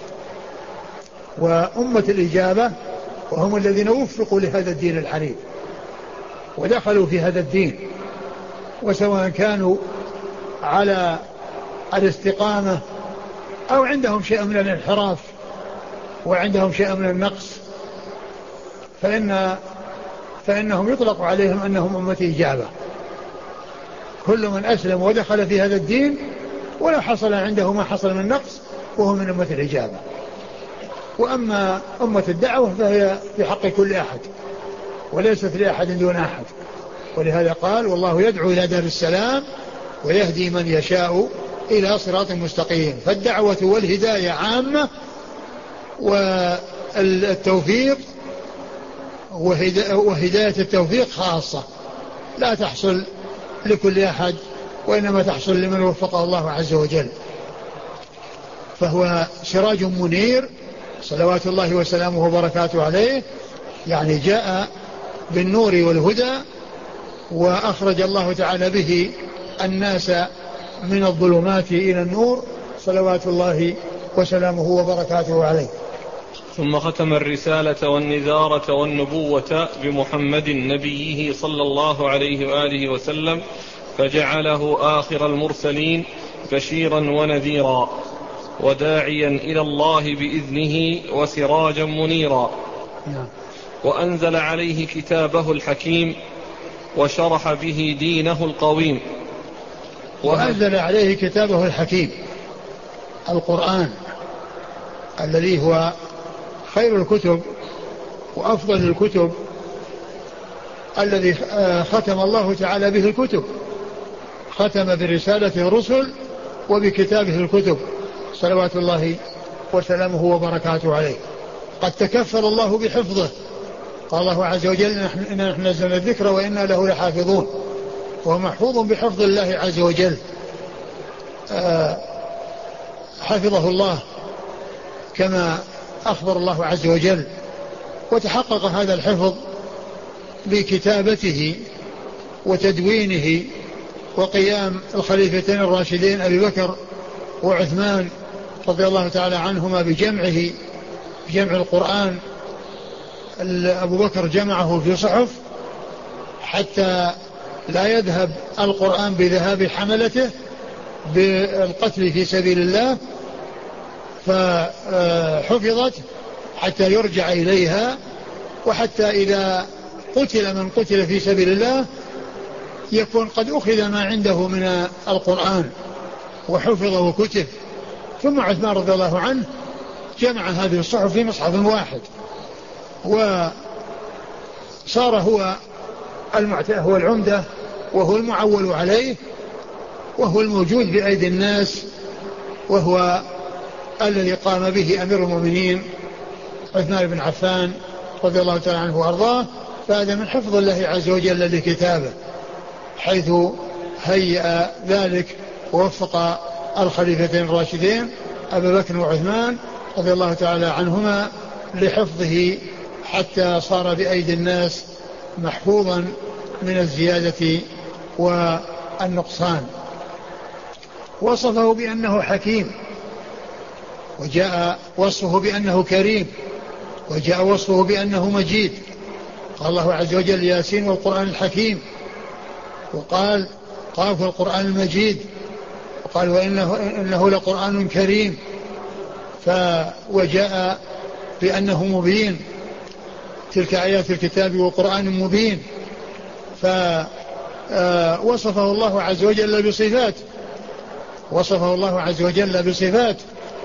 وأمة الإجابة وهم الذين وفقوا لهذا الدين الحنيف ودخلوا في هذا الدين، وسواء كانوا على الاستقامة أو عندهم شيء من الانحراف وعندهم شيء من النقص، فإن فإنهم يطلق عليهم أنهم أمة إجابة. كل من أسلم ودخل في هذا الدين ولا حصل عنده ما حصل من نقص وهو من أمة الإجابة. وأما أمة الدعوة فهي في حق كل أحد وليست لأحد دون أحد. ولهذا قال والله يدعو إلى دار السلام ويهدي من يشاء إلى صراط مستقيم. فالدعوة والهداية عامة، والتوفيق وهداية التوفيق خاصة، لا تحصل لكل أحد وإنما تحصل لمن وفقه الله عز وجل. فهو سراج منير صلوات الله وسلامه وبركاته عليه، يعني جاء بالنور والهدى، وأخرج الله تعالى به الناس من الظلمات إلى النور صلوات الله وسلامه وبركاته عليه. ثم ختم الرسالة والنذارة والنبوة بمحمد نبيه صلى الله عليه وآله وسلم، فجعله آخر المرسلين بشيرا ونذيرا وداعيا إلى الله بإذنه وسراجا منيرا. وأنزل عليه كتابه الحكيم وشرح به دينه القويم. وأنزل عليه كتابه الحكيم القرآن الذي هو خير الكتب وأفضل الكتب، الذي ختم الله تعالى به الكتب، ختم برسالته الرسل وبكتابه الكتب صلوات الله وسلامه وبركاته عليه. قد تكفل الله بحفظه، قال الله عز وجل إنا نحن نزلنا الذكر وإنا له لحافظون، وهو محفوظ بحفظ الله عز وجل. آه حفظه الله كما أخبر الله عز وجل، وتحقق هذا الحفظ بكتابته وتدوينه وقيام الخليفتين الراشدين أبي بكر وعثمان رضي الله تعالى عنهما بجمعه، جمع القرآن أبو بكر جمعه في صحف حتى لا يذهب القرآن بذهاب حملته بالقتل في سبيل الله، فحفظت حتى يرجع إليها، وحتى إذا قتل من قتل في سبيل الله يكون قد أخذ ما عنده من القرآن وحفظه وكتب. ثم عثمان رضي الله عنه جمع هذه الصحف في مصحف واحد، وصار هو هو العمدة وهو المعول عليه وهو الموجود بأيدي الناس، وهو الذي قام به أمير المؤمنين عثمان بن عفان رضي الله تعالى عنه وأرضاه. فهذا من حفظ الله عز وجل لكتابه، حيث هيأ ذلك ووفق الخليفتين الراشدين أبا بكر وعثمان رضي الله تعالى عنهما لحفظه حتى صار بأيدي الناس محفوظا من الزيادة والنقصان. وصفه بأنه حكيم، وجاء وصفه بأنه كريم، وجاء وصفه بأنه مجيد. قال الله عز وجل ياسين والقرآن الحكيم، وقال قاف القرآن المجيد، وقال وإنه إنه لقرآن كريم. وجاء بأنه مبين، تلك آيات الكتاب وقرآن مبين. فوصفه الله عز وجل بصفات وصفه الله عز وجل بصفات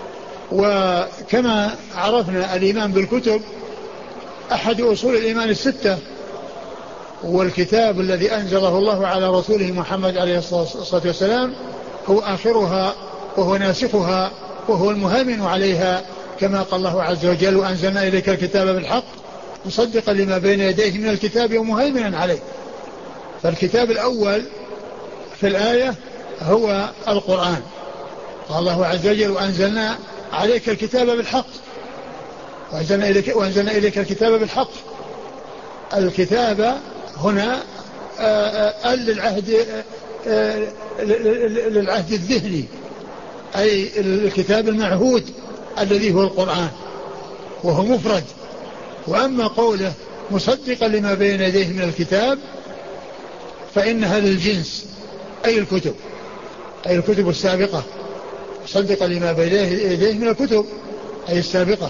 وكما عرفنا الإيمان بالكتب أحد أصول الإيمان الستة، والكتاب الذي أنزله الله على رسوله محمد عليه الصلاة والسلام هو آخرها وهو ناسخها وهو المهيمن عليها، كما قال الله عز وجل وأنزلنا إليك الكتاب بالحق مصدقا لما بين يديه من الكتاب ومهيمنا عليه. فالكتاب الأول في الآية هو القرآن. قال الله عز وجل وأنزلنا عليك الكتاب بالحق وأنزلنا إليك, وأنزلنا إليك الكتاب بالحق. الكتاب هنا للعهد للعهد الذهني، أي الكتاب المعهود الذي هو القرآن وهو مفرد. وأما قوله مصدقا لما بين يديه من الكتاب فإنها للجنس، أي الكتب أي الكتب السابقة، مصدقا لما بين يديه من الكتب أي السابقة.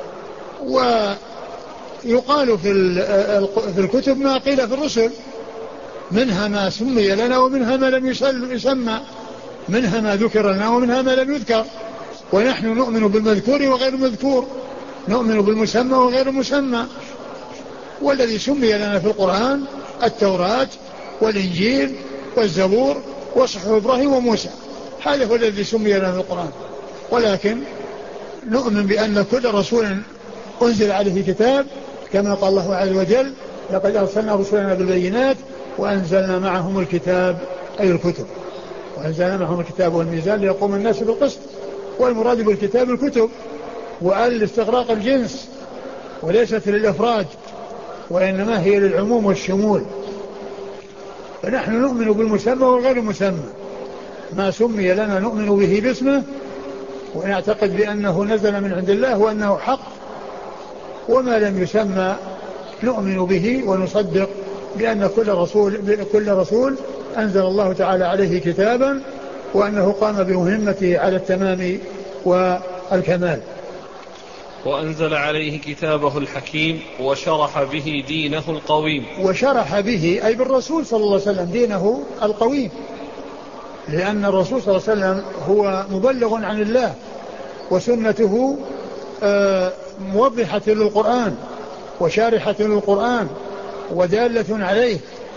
ويقال في الكتب ما قيل في الرسل، منها ما سمي لنا ومنها ما لم يسمى، منها ما ذكر لنا ومنها ما لم يذكر. ونحن نؤمن بالمذكور وغير المذكور، نؤمن بالمسمى وغير المسمى. والذي سمي لنا في القرآن التوراة والإنجيل والزبور وصحف إبراهيم وموسى، هذا هو الذي سمي لنا في القرآن. ولكن نؤمن بأن كل رسول أنزل عليه كتاب، كما قال الله عز وجل لقد أرسلنا رسلنا بالبينات وأنزلنا معهم الكتاب أي الكتب، وأنزلنا معهم الكتاب والميزان ليقوم الناس بالقسط. والمراد بالكتاب الكتب، وقال لاستغراق الجنس وليست للإفراد، وإنما هي للعموم والشمول. فنحن نؤمن بالمسمى وغير المسمى، ما سمي لنا نؤمن به باسمه ونعتقد بأنه نزل من عند الله وأنه حق، وما لم يسمى نؤمن به ونصدق بأن كل رسول, كل رسول أنزل الله تعالى عليه كتابا وأنه قام بمهمته على التمام والكمال. وأنزل عليه كتابه الحكيم وشرح به دينه القويم. وشرح به أي بالرسول صلى الله عليه وسلم دينه القويم، لأن الرسول صلى الله عليه وسلم هو مبلغ عن الله، وسنته موضحة للقرآن وشارحة للقرآن ودالة عليه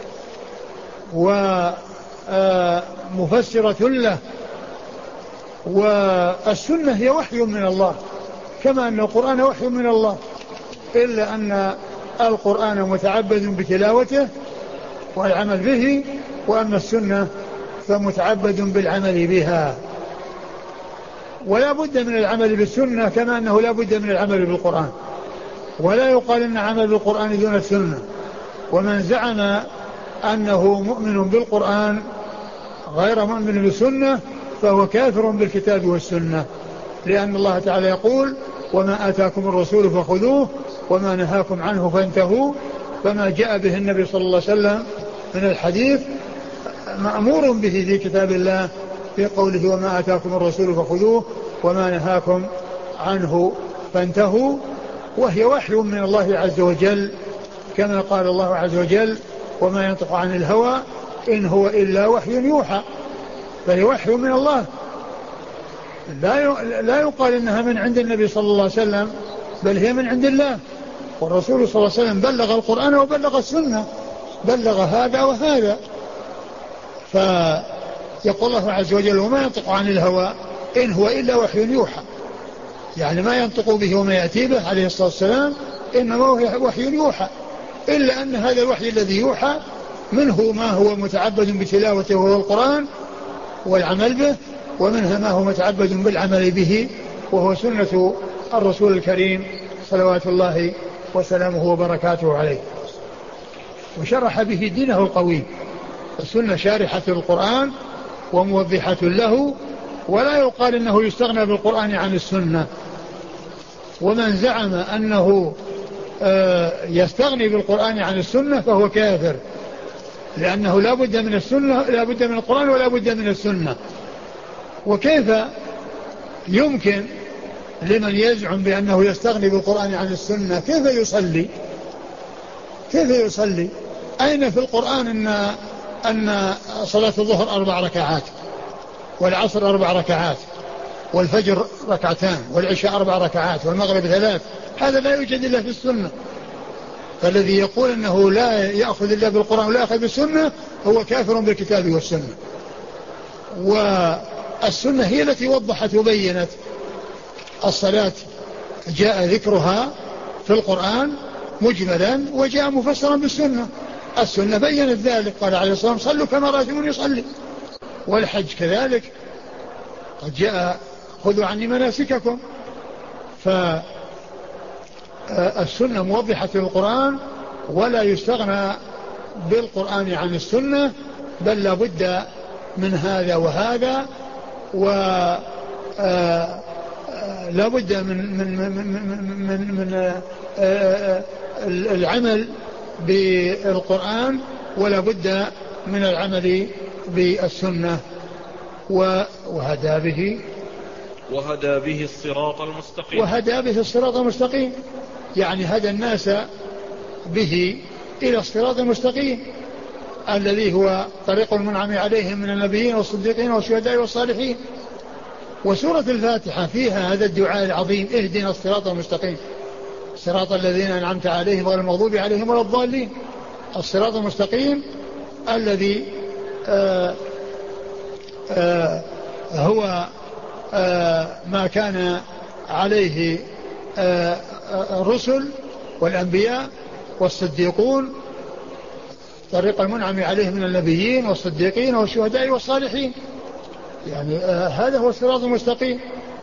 ومفسرة له. والسنة هي وحي من الله، كما أن القرآن وحي من الله، إلا أن القرآن متعبد بتلاوته والعمل به، وأما السنة فمتعبد بالعمل بها. ولا بد من العمل بالسنة كما أنه لا بد من العمل بالقرآن، ولا يقال أن عمل بالقرآن دون السنة. ومن زعم أنه مؤمن بالقرآن غير مؤمن بالسنة فهو كافر بالكتاب والسنة، لأن الله تعالى يقول وما آتاكم الرسول فخذوه وما نهاكم عنه فانتهوا. فما جاء به النبي صلى الله عليه وسلم من الحديث مأمور به في كتاب الله في قوله وما آتاكم الرسول فخذوه وما نهاكم عنه فانتهوا، وهي وحي من الله عز وجل كما قال الله عز وجل وما ينطق عن الهوى إن هو إلا وحي يوحى، فهي وحي من الله. لا يقال إنها من عند النبي صلى الله عليه وسلم، بل هي من عند الله. والرسول صلى الله عليه وسلم بلغ القرآن وبلغ السنة، بلغ هذا وهذا. فيقول الله عز وجل وما ينطق عن الهوى إن هو إلا وحي يوحى، يعني ما ينطق به وما يأتي به عليه الصلاة والسلام إنما هو وحي يوحى، إلا أن هذا الوحي الذي يوحى منه ما هو متعبد بتلاوته وهو القرآن والعمل به، ومنها ما هو متعبد بالعمل به وهو سنة الرسول الكريم صلوات الله وسلامه وبركاته عليه. وشرح به دينه القوي. السنة شارحة القرآن وموضحة له، ولا يقال إنه يستغنى بالقرآن عن السنة. ومن زعم أنه يستغني بالقرآن عن السنة فهو كافر، لأنه لا بد من السنة، لا بد من القرآن ولا بد من السنة. وكيف يمكن لمن يزعم بأنه يستغني بالقرآن عن السنة كيف يصلي؟ كيف يصلي؟ أين في القرآن أن أن صلاة الظهر أربع ركعات والعصر أربع ركعات والفجر ركعتان والعشاء أربع ركعات والمغرب ثلاث؟ هذا لا يوجد إلا في السنة. فالذي يقول أنه لا يأخذ إلا بالقرآن ولا يأخذ بالسنة هو كافر بالكتاب والسنة. والسنة هي التي وضحت وبينت. الصلاة جاء ذكرها في القرآن مجملا وجاء مفسرا بالسنة. السنة بينت ذلك، قال عليه الصلاة والسلام صلوا كما رأيتموني يصلي. والحج كذلك قد جاء خذوا عني مناسككم. فالسنة موضحة للقرآن، ولا يستغنى بالقرآن عن السنة، بل لا بد من هذا وهذا، ولا بد من من من من, من العمل بالقرآن، ولا بد من العمل بالسنة. وهدى به وهدى به الصراط المستقيم وهدى به الصراط المستقيم يعني هدى الناس به إلى الصراط المستقيم الذي هو طريق المنعم عليهم من النبيين والصديقين والشهداء والصالحين. وسورة الفاتحة فيها هذا الدعاء العظيم اهدنا الصراط المستقيم صراط الذين أنعمت عليهم غير المغضوب عليهم ولا الضالين. الصراط المستقيم الذي آآ آآ هو ما كان عليه الرسل والأنبياء والصديقون، طريق المنعم عليهم من النبيين والصديقين والشهداء والصالحين. يعني هذا هو الصراط المستقيم.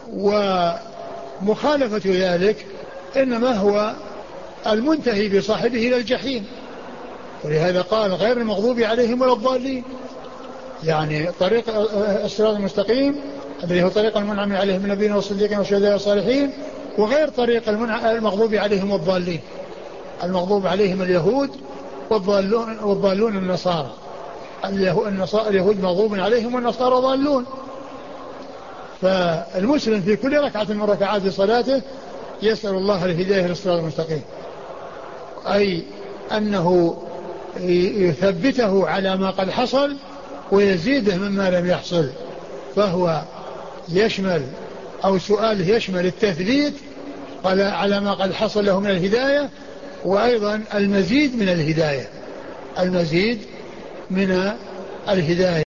ومخالفة ذلك إنما هو المنتهي بصاحبه إلى الجحيم، ولهذا قال غير المغضوب عليهم ولا الضالين. يعني طريق الصراط المستقيم الذي هو طريق المنعم عليهم من النبيين والصديقين والشهداء والصالحين، وغير طريق المغضوب عليهم والضالين. المغضوب عليهم اليهود والضالون, والضالون النصارى. اليهود مغضوب عليهم والنصارى ضالون. فالمسلم في كل ركعة من ركعات صلاته يسأل الله الهداية للصراط المستقيم، أي أنه يثبته على ما قد حصل ويزيده مما لم يحصل. فهو يشمل أو سؤاله يشمل التثبيت على ما قد حصل له من الهداية، وأيضا المزيد من الهداية المزيد من الهداية.